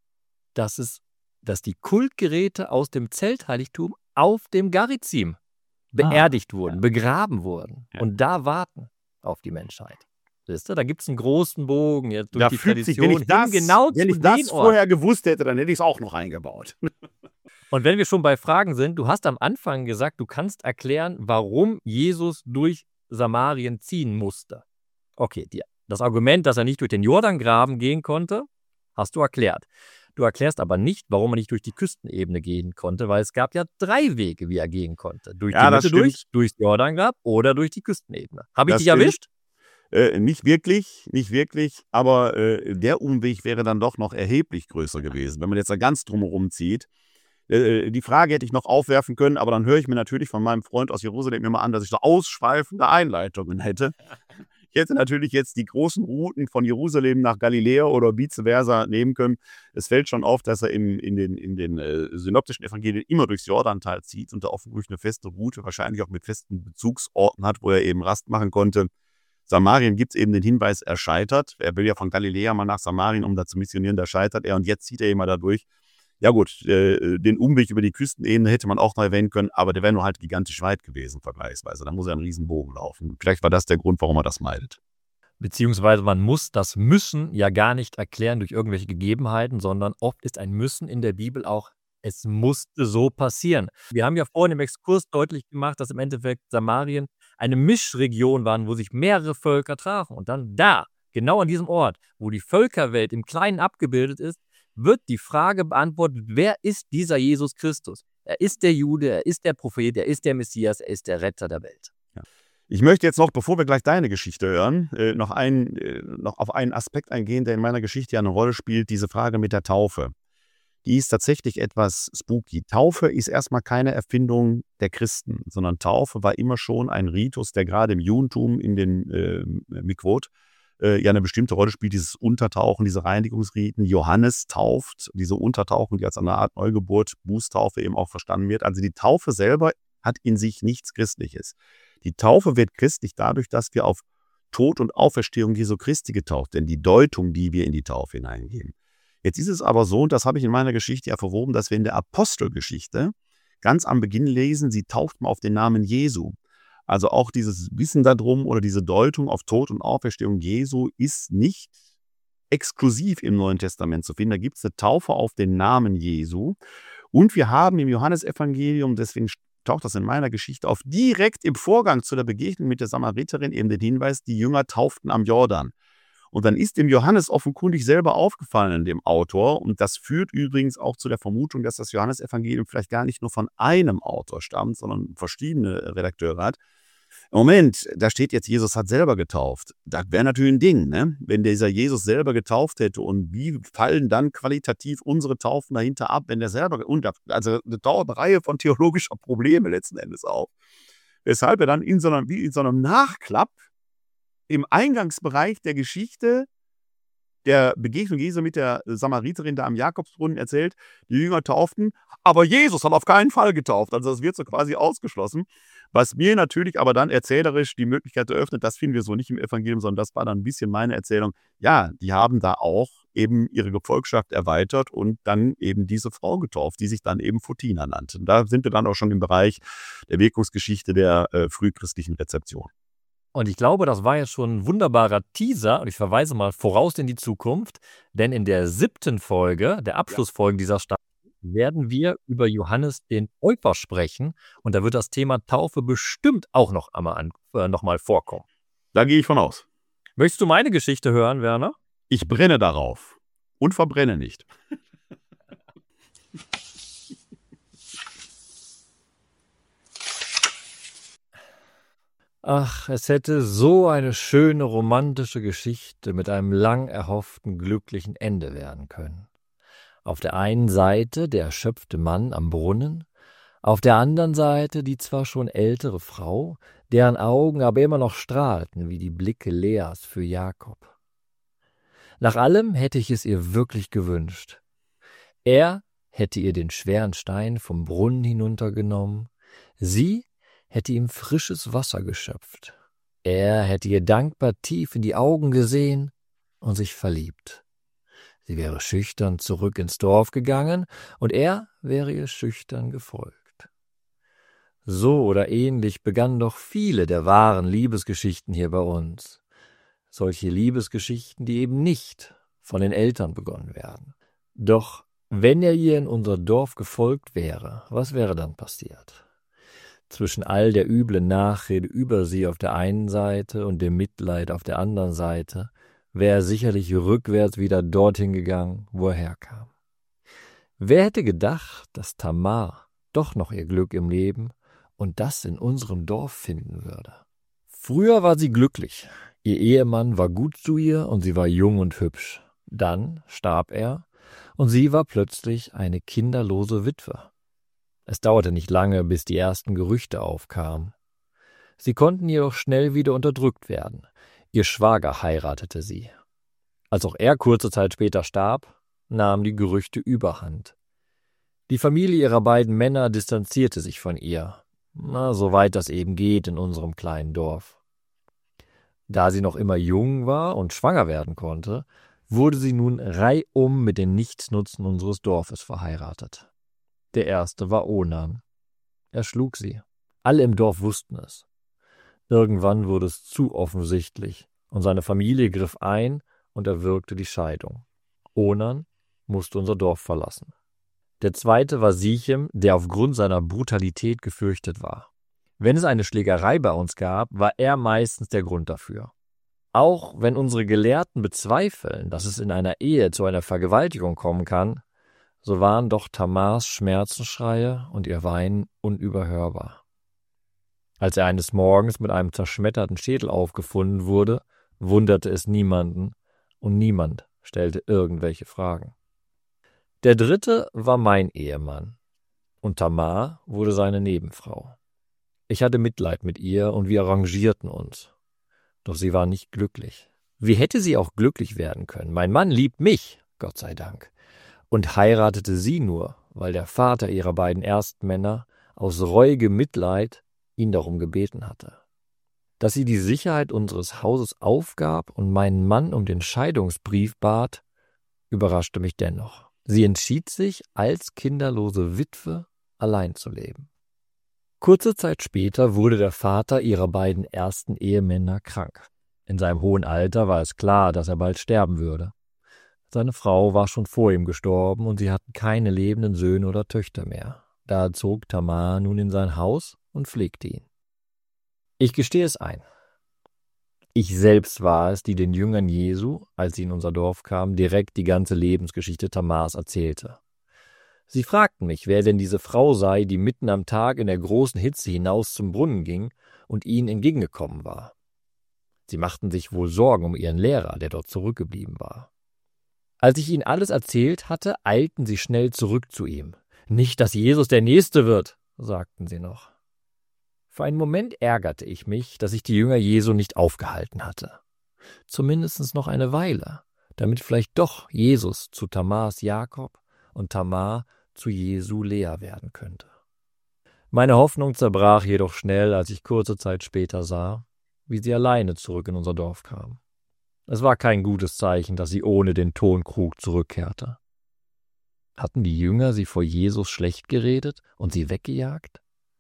dass die Kultgeräte aus dem Zeltheiligtum auf dem Garizim beerdigt wurden, begraben wurden und da warten auf die Menschheit. Siehst du, da gibt es einen großen Bogen jetzt durch die Tradition wenn ich das vorher gewusst hätte, dann hätte ich es auch noch eingebaut. Und wenn wir schon bei Fragen sind, du hast am Anfang gesagt, du kannst erklären, warum Jesus durch Samarien ziehen musste. Okay, das Argument, dass er nicht durch den Jordangraben gehen konnte, hast du erklärt. Du erklärst aber nicht, warum er nicht durch die Küstenebene gehen konnte, weil es gab ja 3 Wege, wie er gehen konnte. Durch die Mitte durchs Jordangrab oder durch die Küstenebene. Habe ich dich erwischt? Nicht wirklich, aber der Umweg wäre dann doch noch erheblich größer gewesen, wenn man jetzt da ganz drumherum zieht. Die Frage hätte ich noch aufwerfen können, aber dann höre ich mir natürlich von meinem Freund aus Jerusalem immer an, dass ich so ausschweifende Einleitungen hätte. Ich hätte natürlich jetzt die großen Routen von Jerusalem nach Galiläa oder vice versa nehmen können. Es fällt schon auf, dass er in den synoptischen Evangelien immer durchs Jordantal zieht und da offensichtlich eine feste Route, wahrscheinlich auch mit festen Bezugsorten hat, wo er eben Rast machen konnte. Samarien gibt es eben den Hinweis, er scheitert. Er will ja von Galiläa mal nach Samarien, um da zu missionieren, da scheitert er und jetzt zieht er immer da durch. Ja gut, den Umweg über die Küstenebene hätte man auch noch erwähnen können, aber der wäre nur halt gigantisch weit gewesen, vergleichsweise. Da muss er einen riesen Bogen laufen. Vielleicht war das der Grund, warum er das meidet. Beziehungsweise man muss das Müssen ja gar nicht erklären durch irgendwelche Gegebenheiten, sondern oft ist ein Müssen in der Bibel auch, es musste so passieren. Wir haben ja vorhin im Exkurs deutlich gemacht, dass im Endeffekt Samarien eine Mischregion war, wo sich mehrere Völker trafen. Und dann da, genau an diesem Ort, wo die Völkerwelt im Kleinen abgebildet ist, wird die Frage beantwortet, wer ist dieser Jesus Christus? Er ist der Jude, er ist der Prophet, er ist der Messias, er ist der Retter der Welt. Ja. Ich möchte jetzt noch, bevor wir gleich deine Geschichte hören, noch auf einen Aspekt eingehen, der in meiner Geschichte ja eine Rolle spielt, diese Frage mit der Taufe. Die ist tatsächlich etwas spooky. Taufe ist erstmal keine Erfindung der Christen, sondern Taufe war immer schon ein Ritus, der gerade im Judentum in den Mikwot ja eine bestimmte Rolle spielt, dieses Untertauchen, diese Reinigungsriten. Johannes tauft, diese Untertauchen, die als eine Art Neugeburt, Bußtaufe eben auch verstanden wird. Also die Taufe selber hat in sich nichts Christliches. Die Taufe wird christlich dadurch, dass wir auf Tod und Auferstehung Jesu Christi getauft, denn die Deutung, die wir in die Taufe hineingeben. Jetzt ist es aber so, und das habe ich in meiner Geschichte ja verwoben, dass wir in der Apostelgeschichte ganz am Beginn lesen, sie tauften auf den Namen Jesu. Also auch dieses Wissen darum oder diese Deutung auf Tod und Auferstehung Jesu ist nicht exklusiv im Neuen Testament zu finden. Da gibt es eine Taufe auf den Namen Jesu. Und wir haben im Johannesevangelium, deswegen taucht das in meiner Geschichte auf, direkt im Vorgang zu der Begegnung mit der Samariterin eben den Hinweis, die Jünger tauften am Jordan. Und dann ist dem Johannes offenkundig selber aufgefallen, dem Autor, und das führt übrigens auch zu der Vermutung, dass das Johannesevangelium vielleicht gar nicht nur von einem Autor stammt, sondern verschiedene Redakteure hat. Moment, da steht jetzt, Jesus hat selber getauft. Das wäre natürlich ein Ding, ne? Wenn dieser Jesus selber getauft hätte, und wie fallen dann qualitativ unsere Taufen dahinter ab, wenn der selber, also eine Reihe von theologischer Probleme letzten Endes auf. Weshalb er dann wie in so einem Nachklapp im Eingangsbereich der Geschichte der Begegnung Jesu mit der Samariterin da am Jakobsbrunnen erzählt, die Jünger tauften, aber Jesus hat auf keinen Fall getauft. Also das wird so quasi ausgeschlossen. Was mir natürlich aber dann erzählerisch die Möglichkeit eröffnet, das finden wir so nicht im Evangelium, sondern das war dann ein bisschen meine Erzählung. Ja, die haben da auch eben ihre Gefolgschaft erweitert und dann eben diese Frau getauft, die sich dann eben Fotina nannte. Und da sind wir dann auch schon im Bereich der Wirkungsgeschichte der frühchristlichen Rezeption. Und ich glaube, das war jetzt schon ein wunderbarer Teaser, und ich verweise mal voraus in die Zukunft, denn in der 7. Folge, der Abschlussfolge dieser Staffel, werden wir über Johannes den Täufer sprechen, und da wird das Thema Taufe bestimmt auch noch mal vorkommen. Da gehe ich von aus. Möchtest du meine Geschichte hören, Werner? Ich brenne darauf und verbrenne nicht. Ach, es hätte so eine schöne romantische Geschichte mit einem lang erhofften glücklichen Ende werden können. Auf der einen Seite der erschöpfte Mann am Brunnen, auf der anderen Seite die zwar schon ältere Frau, deren Augen aber immer noch strahlten wie die Blicke Leas für Jakob. Nach allem hätte ich es ihr wirklich gewünscht. Er hätte ihr den schweren Stein vom Brunnen hinuntergenommen, sie hätte ihm frisches Wasser geschöpft. Er hätte ihr dankbar tief in die Augen gesehen und sich verliebt. Sie wäre schüchtern zurück ins Dorf gegangen, und er wäre ihr schüchtern gefolgt. So oder ähnlich begannen doch viele der wahren Liebesgeschichten hier bei uns. Solche Liebesgeschichten, die eben nicht von den Eltern begonnen werden. Doch wenn er ihr in unser Dorf gefolgt wäre, was wäre dann passiert? Zwischen all der üblen Nachrede über sie auf der einen Seite und dem Mitleid auf der anderen Seite wäre er sicherlich rückwärts wieder dorthin gegangen, wo er herkam. Wer hätte gedacht, dass Tamar doch noch ihr Glück im Leben und das in unserem Dorf finden würde? Früher war sie glücklich. Ihr Ehemann war gut zu ihr und sie war jung und hübsch. Dann starb er und sie war plötzlich eine kinderlose Witwe. Es dauerte nicht lange, bis die ersten Gerüchte aufkamen. Sie konnten jedoch schnell wieder unterdrückt werden. Ihr Schwager heiratete sie. Als auch er kurze Zeit später starb, nahmen die Gerüchte überhand. Die Familie ihrer beiden Männer distanzierte sich von ihr, soweit das eben geht in unserem kleinen Dorf. Da sie noch immer jung war und schwanger werden konnte, wurde sie nun reihum mit den Nichtsnutzen unseres Dorfes verheiratet. Der erste war Onan. Er schlug sie. Alle im Dorf wussten es. Irgendwann wurde es zu offensichtlich, und seine Familie griff ein und erwirkte die Scheidung. Onan musste unser Dorf verlassen. Der zweite war Sichem, der aufgrund seiner Brutalität gefürchtet war. Wenn es eine Schlägerei bei uns gab, war er meistens der Grund dafür. Auch wenn unsere Gelehrten bezweifeln, dass es in einer Ehe zu einer Vergewaltigung kommen kann, so waren doch Tamars Schmerzensschreie und ihr Weinen unüberhörbar. Als er eines Morgens mit einem zerschmetterten Schädel aufgefunden wurde, wunderte es niemanden und niemand stellte irgendwelche Fragen. Der dritte war mein Ehemann und Tamar wurde seine Nebenfrau. Ich hatte Mitleid mit ihr und wir arrangierten uns. Doch sie war nicht glücklich. Wie hätte sie auch glücklich werden können? Mein Mann liebt mich, Gott sei Dank, und heiratete sie nur, weil der Vater ihrer beiden Erstmänner aus reuigem Mitleid ihn darum gebeten hatte. Dass sie die Sicherheit unseres Hauses aufgab und meinen Mann um den Scheidungsbrief bat, überraschte mich dennoch. Sie entschied sich, als kinderlose Witwe allein zu leben. Kurze Zeit später wurde der Vater ihrer beiden ersten Ehemänner krank. In seinem hohen Alter war es klar, dass er bald sterben würde. Seine Frau war schon vor ihm gestorben und sie hatten keine lebenden Söhne oder Töchter mehr. Da zog Tamar nun in sein Haus und pflegte ihn. Ich gestehe es ein. Ich selbst war es, die den Jüngern Jesu, als sie in unser Dorf kamen, direkt die ganze Lebensgeschichte Tamars erzählte. Sie fragten mich, wer denn diese Frau sei, die mitten am Tag in der großen Hitze hinaus zum Brunnen ging und ihnen entgegengekommen war. Sie machten sich wohl Sorgen um ihren Lehrer, der dort zurückgeblieben war. Als ich ihnen alles erzählt hatte, eilten sie schnell zurück zu ihm. »Nicht, dass Jesus der Nächste wird«, sagten sie noch. Für einen Moment ärgerte ich mich, dass ich die Jünger Jesu nicht aufgehalten hatte. Zumindest noch eine Weile, damit vielleicht doch Jesus zu Tamars Jakob und Tamar zu Jesu Lea werden könnte. Meine Hoffnung zerbrach jedoch schnell, als ich kurze Zeit später sah, wie sie alleine zurück in unser Dorf kam. Es war kein gutes Zeichen, dass sie ohne den Tonkrug zurückkehrte. Hatten die Jünger sie vor Jesus schlecht geredet und sie weggejagt?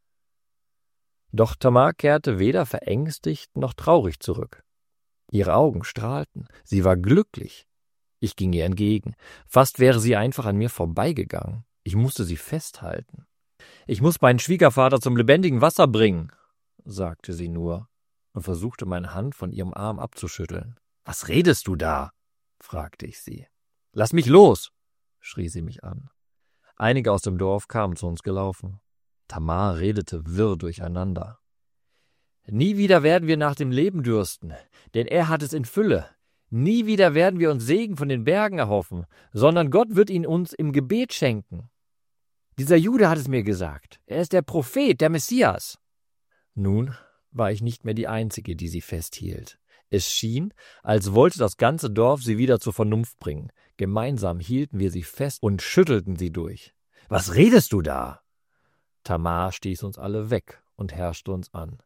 Doch Tamar kehrte weder verängstigt noch traurig zurück. Ihre Augen strahlten, sie war glücklich. Ich ging ihr entgegen, fast wäre sie einfach an mir vorbeigegangen. Ich musste sie festhalten. »Ich muss meinen Schwiegervater zum lebendigen Wasser bringen«, sagte sie nur und versuchte meine Hand von ihrem Arm abzuschütteln. »Was redest du da?« fragte ich sie. »Lass mich los«, schrie sie mich an. Einige aus dem Dorf kamen zu uns gelaufen. Tamar redete wirr durcheinander. »Nie wieder werden wir nach dem Leben dürsten, denn er hat es in Fülle. Nie wieder werden wir uns Segen von den Bergen erhoffen, sondern Gott wird ihn uns im Gebet schenken. Dieser Jude hat es mir gesagt. Er ist der Prophet, der Messias.« Nun war ich nicht mehr die Einzige, die sie festhielt. Es schien, als wollte das ganze Dorf sie wieder zur Vernunft bringen. Gemeinsam hielten wir sie fest und schüttelten sie durch. »Was redest du da?« Tamar stieß uns alle weg und herrschte uns an.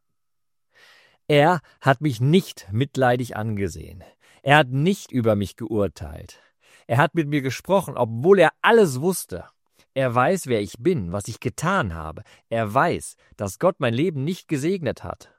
»Er hat mich nicht mitleidig angesehen. Er hat nicht über mich geurteilt. Er hat mit mir gesprochen, obwohl er alles wusste. Er weiß, wer ich bin, was ich getan habe. Er weiß, dass Gott mein Leben nicht gesegnet hat.«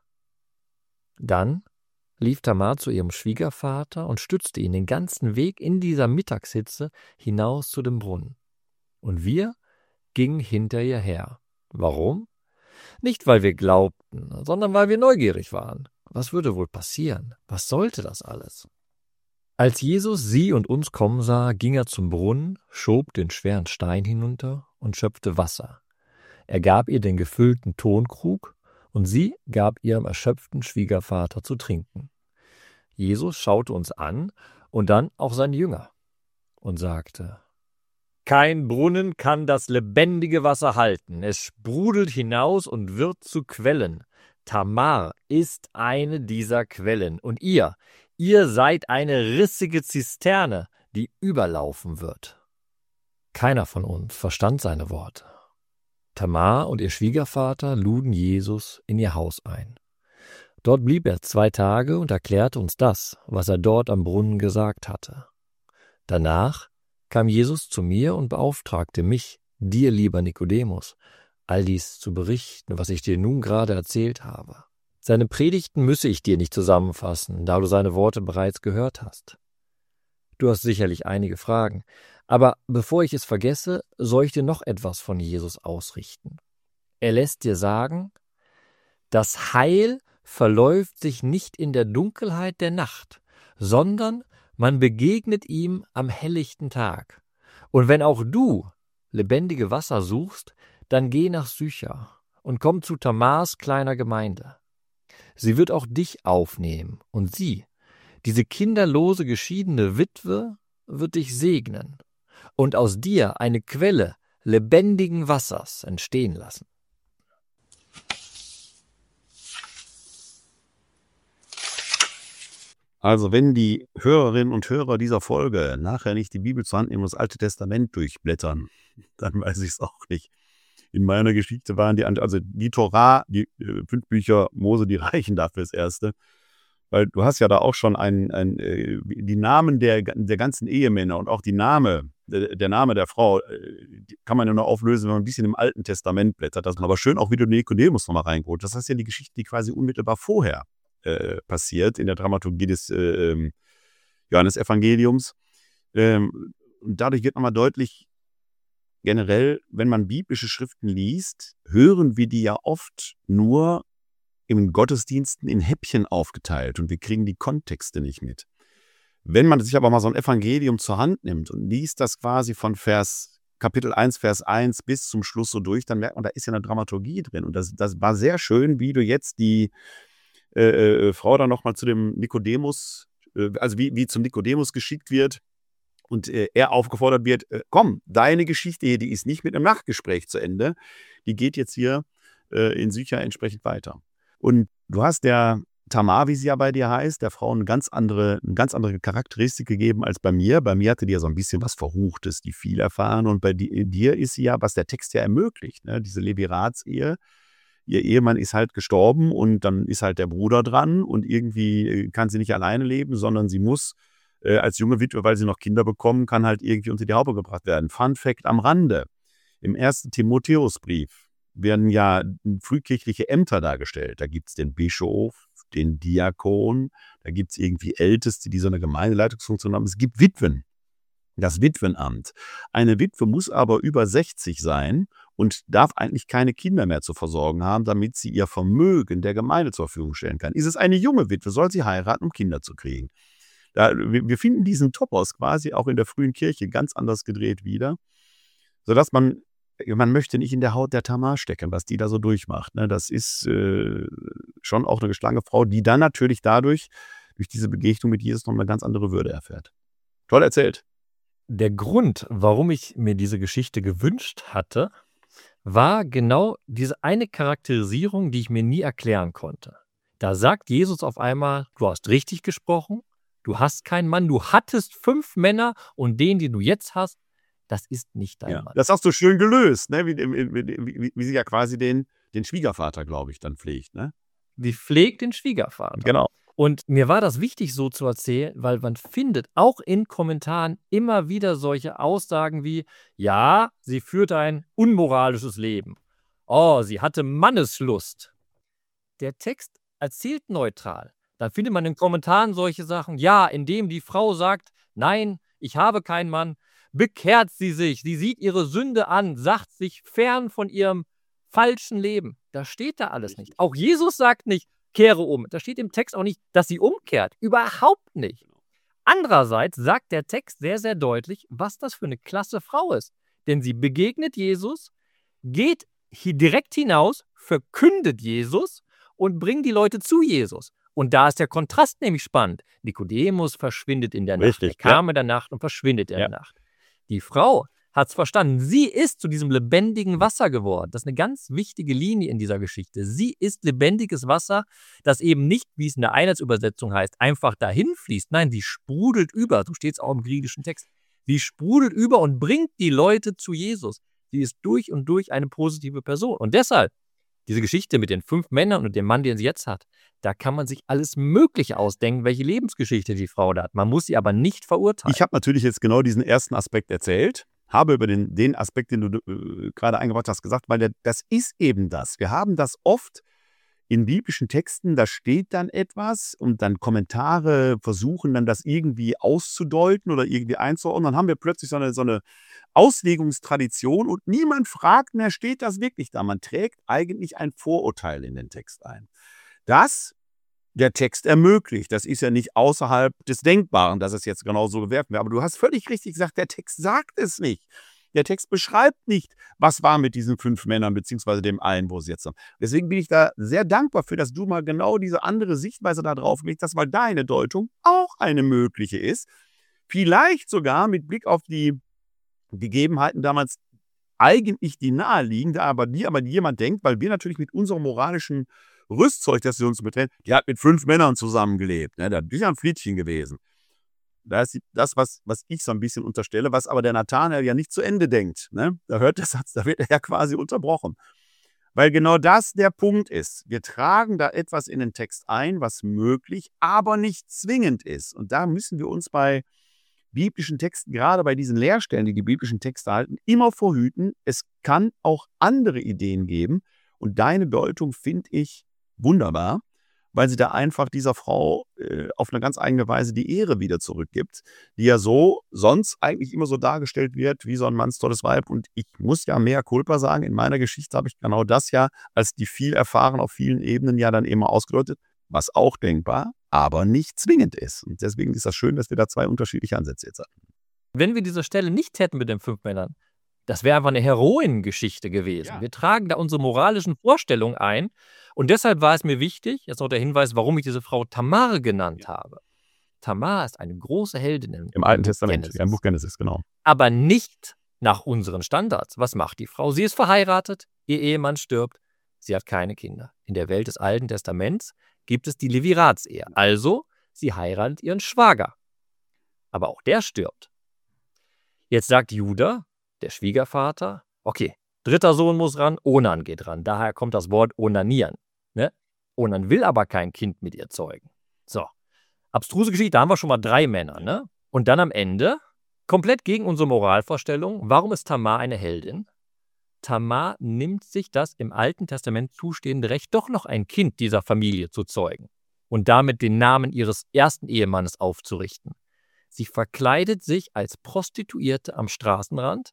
Dann lief Tamar zu ihrem Schwiegervater und stützte ihn den ganzen Weg in dieser Mittagshitze hinaus zu dem Brunnen. Und wir gingen hinter ihr her. Warum? Nicht, weil wir glaubten, sondern weil wir neugierig waren. Was würde wohl passieren? Was sollte das alles? Als Jesus sie und uns kommen sah, ging er zum Brunnen, schob den schweren Stein hinunter und schöpfte Wasser. Er gab ihr den gefüllten Tonkrug und sie gab ihrem erschöpften Schwiegervater zu trinken. Jesus schaute uns an und dann auch seine Jünger und sagte: »Kein Brunnen kann das lebendige Wasser halten. Es sprudelt hinaus und wird zu Quellen. Tamar ist eine dieser Quellen. Und ihr seid eine rissige Zisterne, die überlaufen wird.« Keiner von uns verstand seine Worte. Tamar und ihr Schwiegervater luden Jesus in ihr Haus ein. Dort blieb er 2 Tage und erklärte uns das, was er dort am Brunnen gesagt hatte. Danach kam Jesus zu mir und beauftragte mich, dir, lieber Nikodemus, all dies zu berichten, was ich dir nun gerade erzählt habe. Seine Predigten müsse ich dir nicht zusammenfassen, da du seine Worte bereits gehört hast. Du hast sicherlich einige Fragen, aber bevor ich es vergesse, soll ich dir noch etwas von Jesus ausrichten. Er lässt dir sagen, das Heil verläuft sich nicht in der Dunkelheit der Nacht, sondern man begegnet ihm am helllichten Tag. Und wenn auch du lebendige Wasser suchst, dann geh nach Sychar und komm zu Tamars kleiner Gemeinde. Sie wird auch dich aufnehmen und sie, diese kinderlose geschiedene Witwe, wird dich segnen und aus dir eine Quelle lebendigen Wassers entstehen lassen. Also wenn die Hörerinnen und Hörer dieser Folge nachher nicht die Bibel zur Hand nehmen und das Alte Testament durchblättern, dann weiß ich es auch nicht. In meiner Geschichte waren die Torah, die 5 Bücher Mose, die reichen dafür das Erste. Weil du hast ja da auch schon die Namen der ganzen Ehemänner und auch der Name der Frau, die kann man ja nur auflösen, wenn man ein bisschen im Alten Testament blättert. Das ist aber schön auch, wie du Nikodemus nochmal reingeholt. Das ist ja die Geschichte, die quasi unmittelbar vorher passiert in der Dramaturgie des Johannesevangeliums. Und dadurch wird nochmal deutlich, generell, wenn man biblische Schriften liest, hören wir die ja oft nur in Gottesdiensten in Häppchen aufgeteilt und wir kriegen die Kontexte nicht mit. Wenn man sich aber mal so ein Evangelium zur Hand nimmt und liest das quasi von Kapitel 1, Vers 1 bis zum Schluss so durch, dann merkt man, da ist ja eine Dramaturgie drin. Und das war sehr schön, wie du jetzt die Frau dann nochmal zu dem Nikodemus, also wie zum Nikodemus geschickt wird und er aufgefordert wird, komm, deine Geschichte hier, die ist nicht mit einem Nachgespräch zu Ende, die geht jetzt hier in Sycha entsprechend weiter. Und du hast der Tamar, wie sie ja bei dir heißt, der Frau eine ganz andere Charakteristik gegeben als bei mir. Bei mir hatte die ja so ein bisschen was Verruchtes, die viel erfahren. Und bei dir ist sie ja, was der Text ja ermöglicht, ne? Diese Levirats-Ehe. Ihr Ehemann ist halt gestorben und dann ist halt der Bruder dran und irgendwie kann sie nicht alleine leben, sondern sie muss als junge Witwe, weil sie noch Kinder bekommen, kann halt irgendwie unter die Haube gebracht werden. Fun Fact am Rande: Im 1. Timotheusbrief werden ja frühkirchliche Ämter dargestellt. Da gibt es den Bischof, den Diakon, da gibt es irgendwie Älteste, die so eine Gemeindeleitungsfunktion haben. Es gibt Witwen, das Witwenamt. Eine Witwe muss aber über 60 sein und darf eigentlich keine Kinder mehr zu versorgen haben, damit sie ihr Vermögen der Gemeinde zur Verfügung stellen kann. Ist es eine junge Witwe, soll sie heiraten, um Kinder zu kriegen. Wir finden diesen Topos quasi auch in der frühen Kirche ganz anders gedreht wieder, sodass man möchte nicht in der Haut der Tamar stecken, was die da so durchmacht. Ne? Das ist schon auch eine geschlagene Frau, die dann natürlich durch diese Begegnung mit Jesus noch eine ganz andere Würde erfährt. Toll erzählt. Der Grund, warum ich mir diese Geschichte gewünscht hatte, war genau diese eine Charakterisierung, die ich mir nie erklären konnte. Da sagt Jesus auf einmal, du hast richtig gesprochen, du hast keinen Mann, du hattest 5 Männer und den du jetzt hast, das ist nicht dein Mann. Das hast du schön gelöst, ne? Wie sie ja quasi den Schwiegervater, glaube ich, dann pflegt. Ne? Die pflegt den Schwiegervater. Genau. Und mir war das wichtig, so zu erzählen, weil man findet auch in Kommentaren immer wieder solche Aussagen wie, ja, sie führte ein unmoralisches Leben. Oh, sie hatte Manneslust. Der Text erzählt neutral. Dann findet man in Kommentaren solche Sachen, ja, indem die Frau sagt, nein, ich habe keinen Mann, bekehrt sie sich, sie sieht ihre Sünde an, sagt sich fern von ihrem falschen Leben. Das steht da alles nicht. Auch Jesus sagt nicht, kehre um. Da steht im Text auch nicht, dass sie umkehrt. Überhaupt nicht. Andererseits sagt der Text sehr, sehr deutlich, was das für eine klasse Frau ist. Denn sie begegnet Jesus, geht direkt hinaus, verkündet Jesus und bringt die Leute zu Jesus. Und da ist der Kontrast nämlich spannend. Nikodemus verschwindet in der Nacht. Er kam in der Nacht und verschwindet in der Nacht. Die Frau hat es verstanden. Sie ist zu diesem lebendigen Wasser geworden. Das ist eine ganz wichtige Linie in dieser Geschichte. Sie ist lebendiges Wasser, das eben nicht, wie es in der Einheitsübersetzung heißt, einfach dahin fließt. Nein, sie sprudelt über. So steht es auch im griechischen Text. Sie sprudelt über und bringt die Leute zu Jesus. Sie ist durch und durch eine positive Person. Und deshalb, diese Geschichte mit den 5 Männern und dem Mann, den sie jetzt hat, da kann man sich alles Mögliche ausdenken, welche Lebensgeschichte die Frau da hat. Man muss sie aber nicht verurteilen. Ich habe natürlich jetzt genau diesen ersten Aspekt erzählt, habe über den Aspekt, den du gerade eingebracht hast, gesagt, weil das ist eben das. Wir haben das oft in biblischen Texten, da steht dann etwas und dann Kommentare versuchen dann das irgendwie auszudeuten oder irgendwie einzuordnen. Dann haben wir plötzlich so eine Auslegungstradition und niemand fragt, na, steht das wirklich da? Man trägt eigentlich ein Vorurteil in den Text ein. Das der Text ermöglicht. Das ist ja nicht außerhalb des Denkbaren, dass es jetzt genau so bewerten wäre. Aber du hast völlig richtig gesagt, der Text sagt es nicht. Der Text beschreibt nicht, was war mit diesen 5 Männern, beziehungsweise dem einen, wo sie jetzt sind. Deswegen bin ich da sehr dankbar für, dass du mal genau diese andere Sichtweise da drauf legst, dass mal deine Deutung auch eine mögliche ist. Vielleicht sogar mit Blick auf die Gegebenheiten damals eigentlich die naheliegende, aber die jemand denkt, weil wir natürlich mit unserem moralischen Rüstzeug, das wir uns betrennen, die hat mit 5 Männern zusammengelebt. Ne? Das ist ja ein Flittchen gewesen. Das ist das, was ich so ein bisschen unterstelle, was aber der Nathanael ja nicht zu Ende denkt. Ne? Da hört der Satz, da wird er ja quasi unterbrochen. Weil genau das der Punkt ist. Wir tragen da etwas in den Text ein, was möglich, aber nicht zwingend ist. Und da müssen wir uns bei biblischen Texten, gerade bei diesen Leerstellen, die biblischen Texte halten, immer vorhüten. Es kann auch andere Ideen geben. Und deine Deutung finde ich wunderbar, weil sie da einfach dieser Frau auf eine ganz eigene Weise die Ehre wieder zurückgibt, die ja so sonst eigentlich immer so dargestellt wird wie so ein mannstolles Weib. Und ich muss ja mea culpa sagen, in meiner Geschichte habe ich genau das ja als die viel erfahren auf vielen Ebenen ja dann immer ausgedeutet, was auch denkbar, aber nicht zwingend ist. Und deswegen ist das schön, dass wir da 2 unterschiedliche Ansätze jetzt haben. Wenn wir diese Stelle nicht hätten mit den 5 Männern, das wäre einfach eine Heroengeschichte gewesen. Ja. Wir tragen da unsere moralischen Vorstellungen ein. Und deshalb war es mir wichtig, jetzt noch der Hinweis, warum ich diese Frau Tamar genannt habe. Tamar ist eine große Heldin Im Alten Testament, Genesis. ja, im Buch Genesis, genau. Aber nicht nach unseren Standards. Was macht die Frau? Sie ist verheiratet, ihr Ehemann stirbt, sie hat keine Kinder. In der Welt des Alten Testaments gibt es die Leviratsehe. Also, sie heiratet ihren Schwager. Aber auch der stirbt. Jetzt sagt Juda, der Schwiegervater, okay, 3. Sohn muss ran, Onan geht ran. Daher kommt das Wort onanieren. Ne? Onan will aber kein Kind mit ihr zeugen. So, abstruse Geschichte, da haben wir schon mal 3 Männer. Ne? Und dann am Ende, komplett gegen unsere Moralvorstellung, warum ist Tamar eine Heldin? Tamar nimmt sich das im Alten Testament zustehende Recht, doch noch ein Kind dieser Familie zu zeugen und damit den Namen ihres ersten Ehemannes aufzurichten. Sie verkleidet sich als Prostituierte am Straßenrand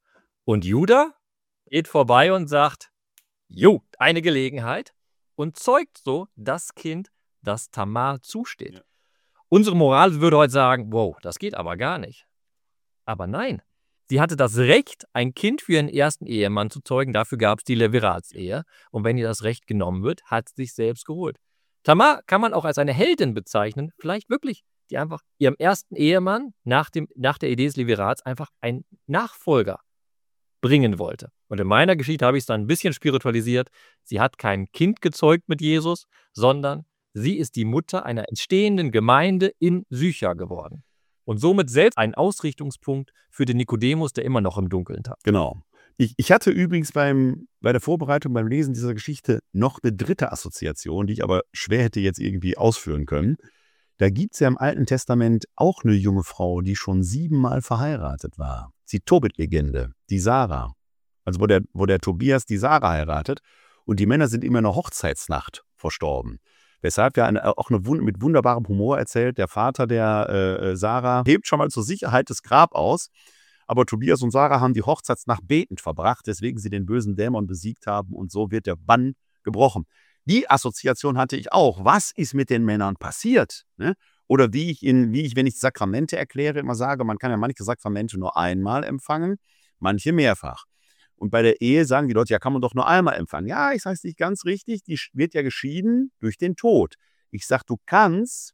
und Juda geht vorbei und sagt, jo, eine Gelegenheit, und zeugt so das Kind, das Tamar zusteht. Ja. Unsere Moral würde heute sagen, wow, das geht aber gar nicht. Aber nein, sie hatte das Recht, ein Kind für ihren ersten Ehemann zu zeugen. Dafür gab es die Leviratsehe. Und wenn ihr das Recht genommen wird, hat sie sich selbst geholt. Tamar kann man auch als eine Heldin bezeichnen, vielleicht wirklich, die einfach ihrem ersten Ehemann nach der Idee des Levirats einfach einen Nachfolger bringen wollte. Und in meiner Geschichte habe ich es dann ein bisschen spiritualisiert. Sie hat kein Kind gezeugt mit Jesus, sondern sie ist die Mutter einer entstehenden Gemeinde in Sychar geworden. Und somit selbst ein Ausrichtungspunkt für den Nikodemus, der immer noch im Dunkeln tappt. Genau. Ich hatte übrigens bei der Vorbereitung, beim Lesen dieser Geschichte noch eine dritte Assoziation, die ich aber schwer hätte jetzt irgendwie ausführen können. Da gibt es ja im Alten Testament auch eine junge Frau, die schon 7-mal verheiratet war. Die Tobit-Legende, die Sarah. Also wo der Tobias die Sarah heiratet und die Männer sind immer in der Hochzeitsnacht verstorben. Weshalb ja auch mit wunderbarem Humor erzählt, der Vater der Sarah hebt schon mal zur Sicherheit das Grab aus, aber Tobias und Sarah haben die Hochzeitsnacht betend verbracht, weswegen sie den bösen Dämon besiegt haben und so wird der Bann gebrochen. Die Assoziation hatte ich auch. Was ist mit den Männern passiert? Ne? Oder wie ich, wenn ich Sakramente erkläre, immer sage, man kann ja manche Sakramente nur einmal empfangen, manche mehrfach. Und bei der Ehe sagen die Leute, ja, kann man doch nur einmal empfangen. Ja, ich sage es nicht ganz richtig, die wird ja geschieden durch den Tod. Ich sage, du kannst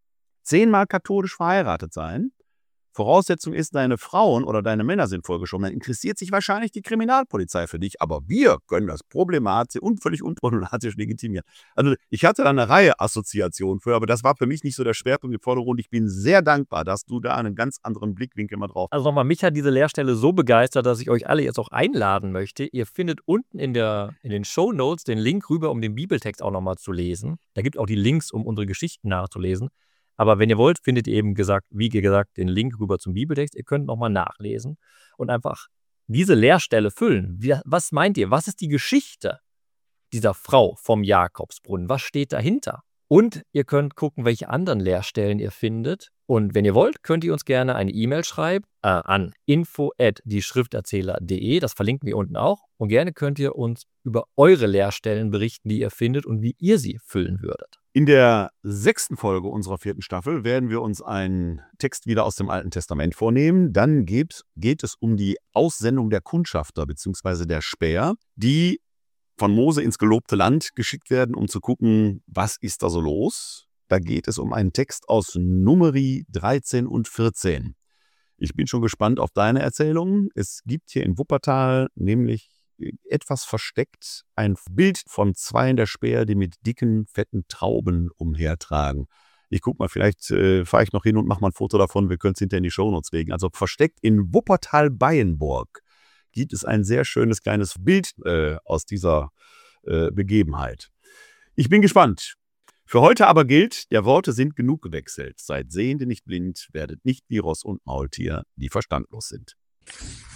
10-mal katholisch verheiratet sein. Voraussetzung ist, deine Frauen oder deine Männer sind vorgeschoben. Dann interessiert sich wahrscheinlich die Kriminalpolizei für dich. Aber wir können das problematisch und völlig unproblematisch legitimieren. Also ich hatte da eine Reihe Assoziationen für, aber das war für mich nicht so der Schwerpunkt im Vordergrund. Ich bin sehr dankbar, dass du da einen ganz anderen Blickwinkel mal drauf hast. Also nochmal, mich hat diese Lehrstelle so begeistert, dass ich euch alle jetzt auch einladen möchte. Ihr findet unten in den Shownotes den Link rüber, um den Bibeltext auch nochmal zu lesen. Da gibt es auch die Links, um unsere Geschichten nachzulesen. Aber wenn ihr wollt, findet ihr eben wie gesagt, den Link rüber zum Bibeltext. Ihr könnt nochmal nachlesen und einfach diese Leerstelle füllen. Was meint ihr? Was ist die Geschichte dieser Frau vom Jakobsbrunnen? Was steht dahinter? Und ihr könnt gucken, welche anderen Leerstellen ihr findet. Und wenn ihr wollt, könnt ihr uns gerne eine E-Mail schreiben an info@dieschrifterzähler.de. Das verlinken wir unten auch. Und gerne könnt ihr uns über eure Leerstellen berichten, die ihr findet und wie ihr sie füllen würdet. In der 6. Folge unserer 4. Staffel werden wir uns einen Text wieder aus dem Alten Testament vornehmen. Dann geht es um die Aussendung der Kundschafter bzw. der Späher, die von Mose ins gelobte Land geschickt werden, um zu gucken, was ist da so los. Da geht es um einen Text aus Numeri 13 und 14. Ich bin schon gespannt auf deine Erzählungen. Es gibt hier in Wuppertal nämlich etwas versteckt ein Bild von 2 der Späher, die mit dicken, fetten Trauben umhertragen. Ich guck mal, vielleicht fahre ich noch hin und mache mal ein Foto davon. Wir können es hinterher in die Shownotes legen. Also versteckt in Wuppertal-Beyenburg gibt es ein sehr schönes kleines Bild aus dieser Begebenheit. Ich bin gespannt. Für heute aber gilt, der Worte sind genug gewechselt. Seid Sehende nicht blind, werdet nicht wie Ross und Maultier, die verstandlos sind.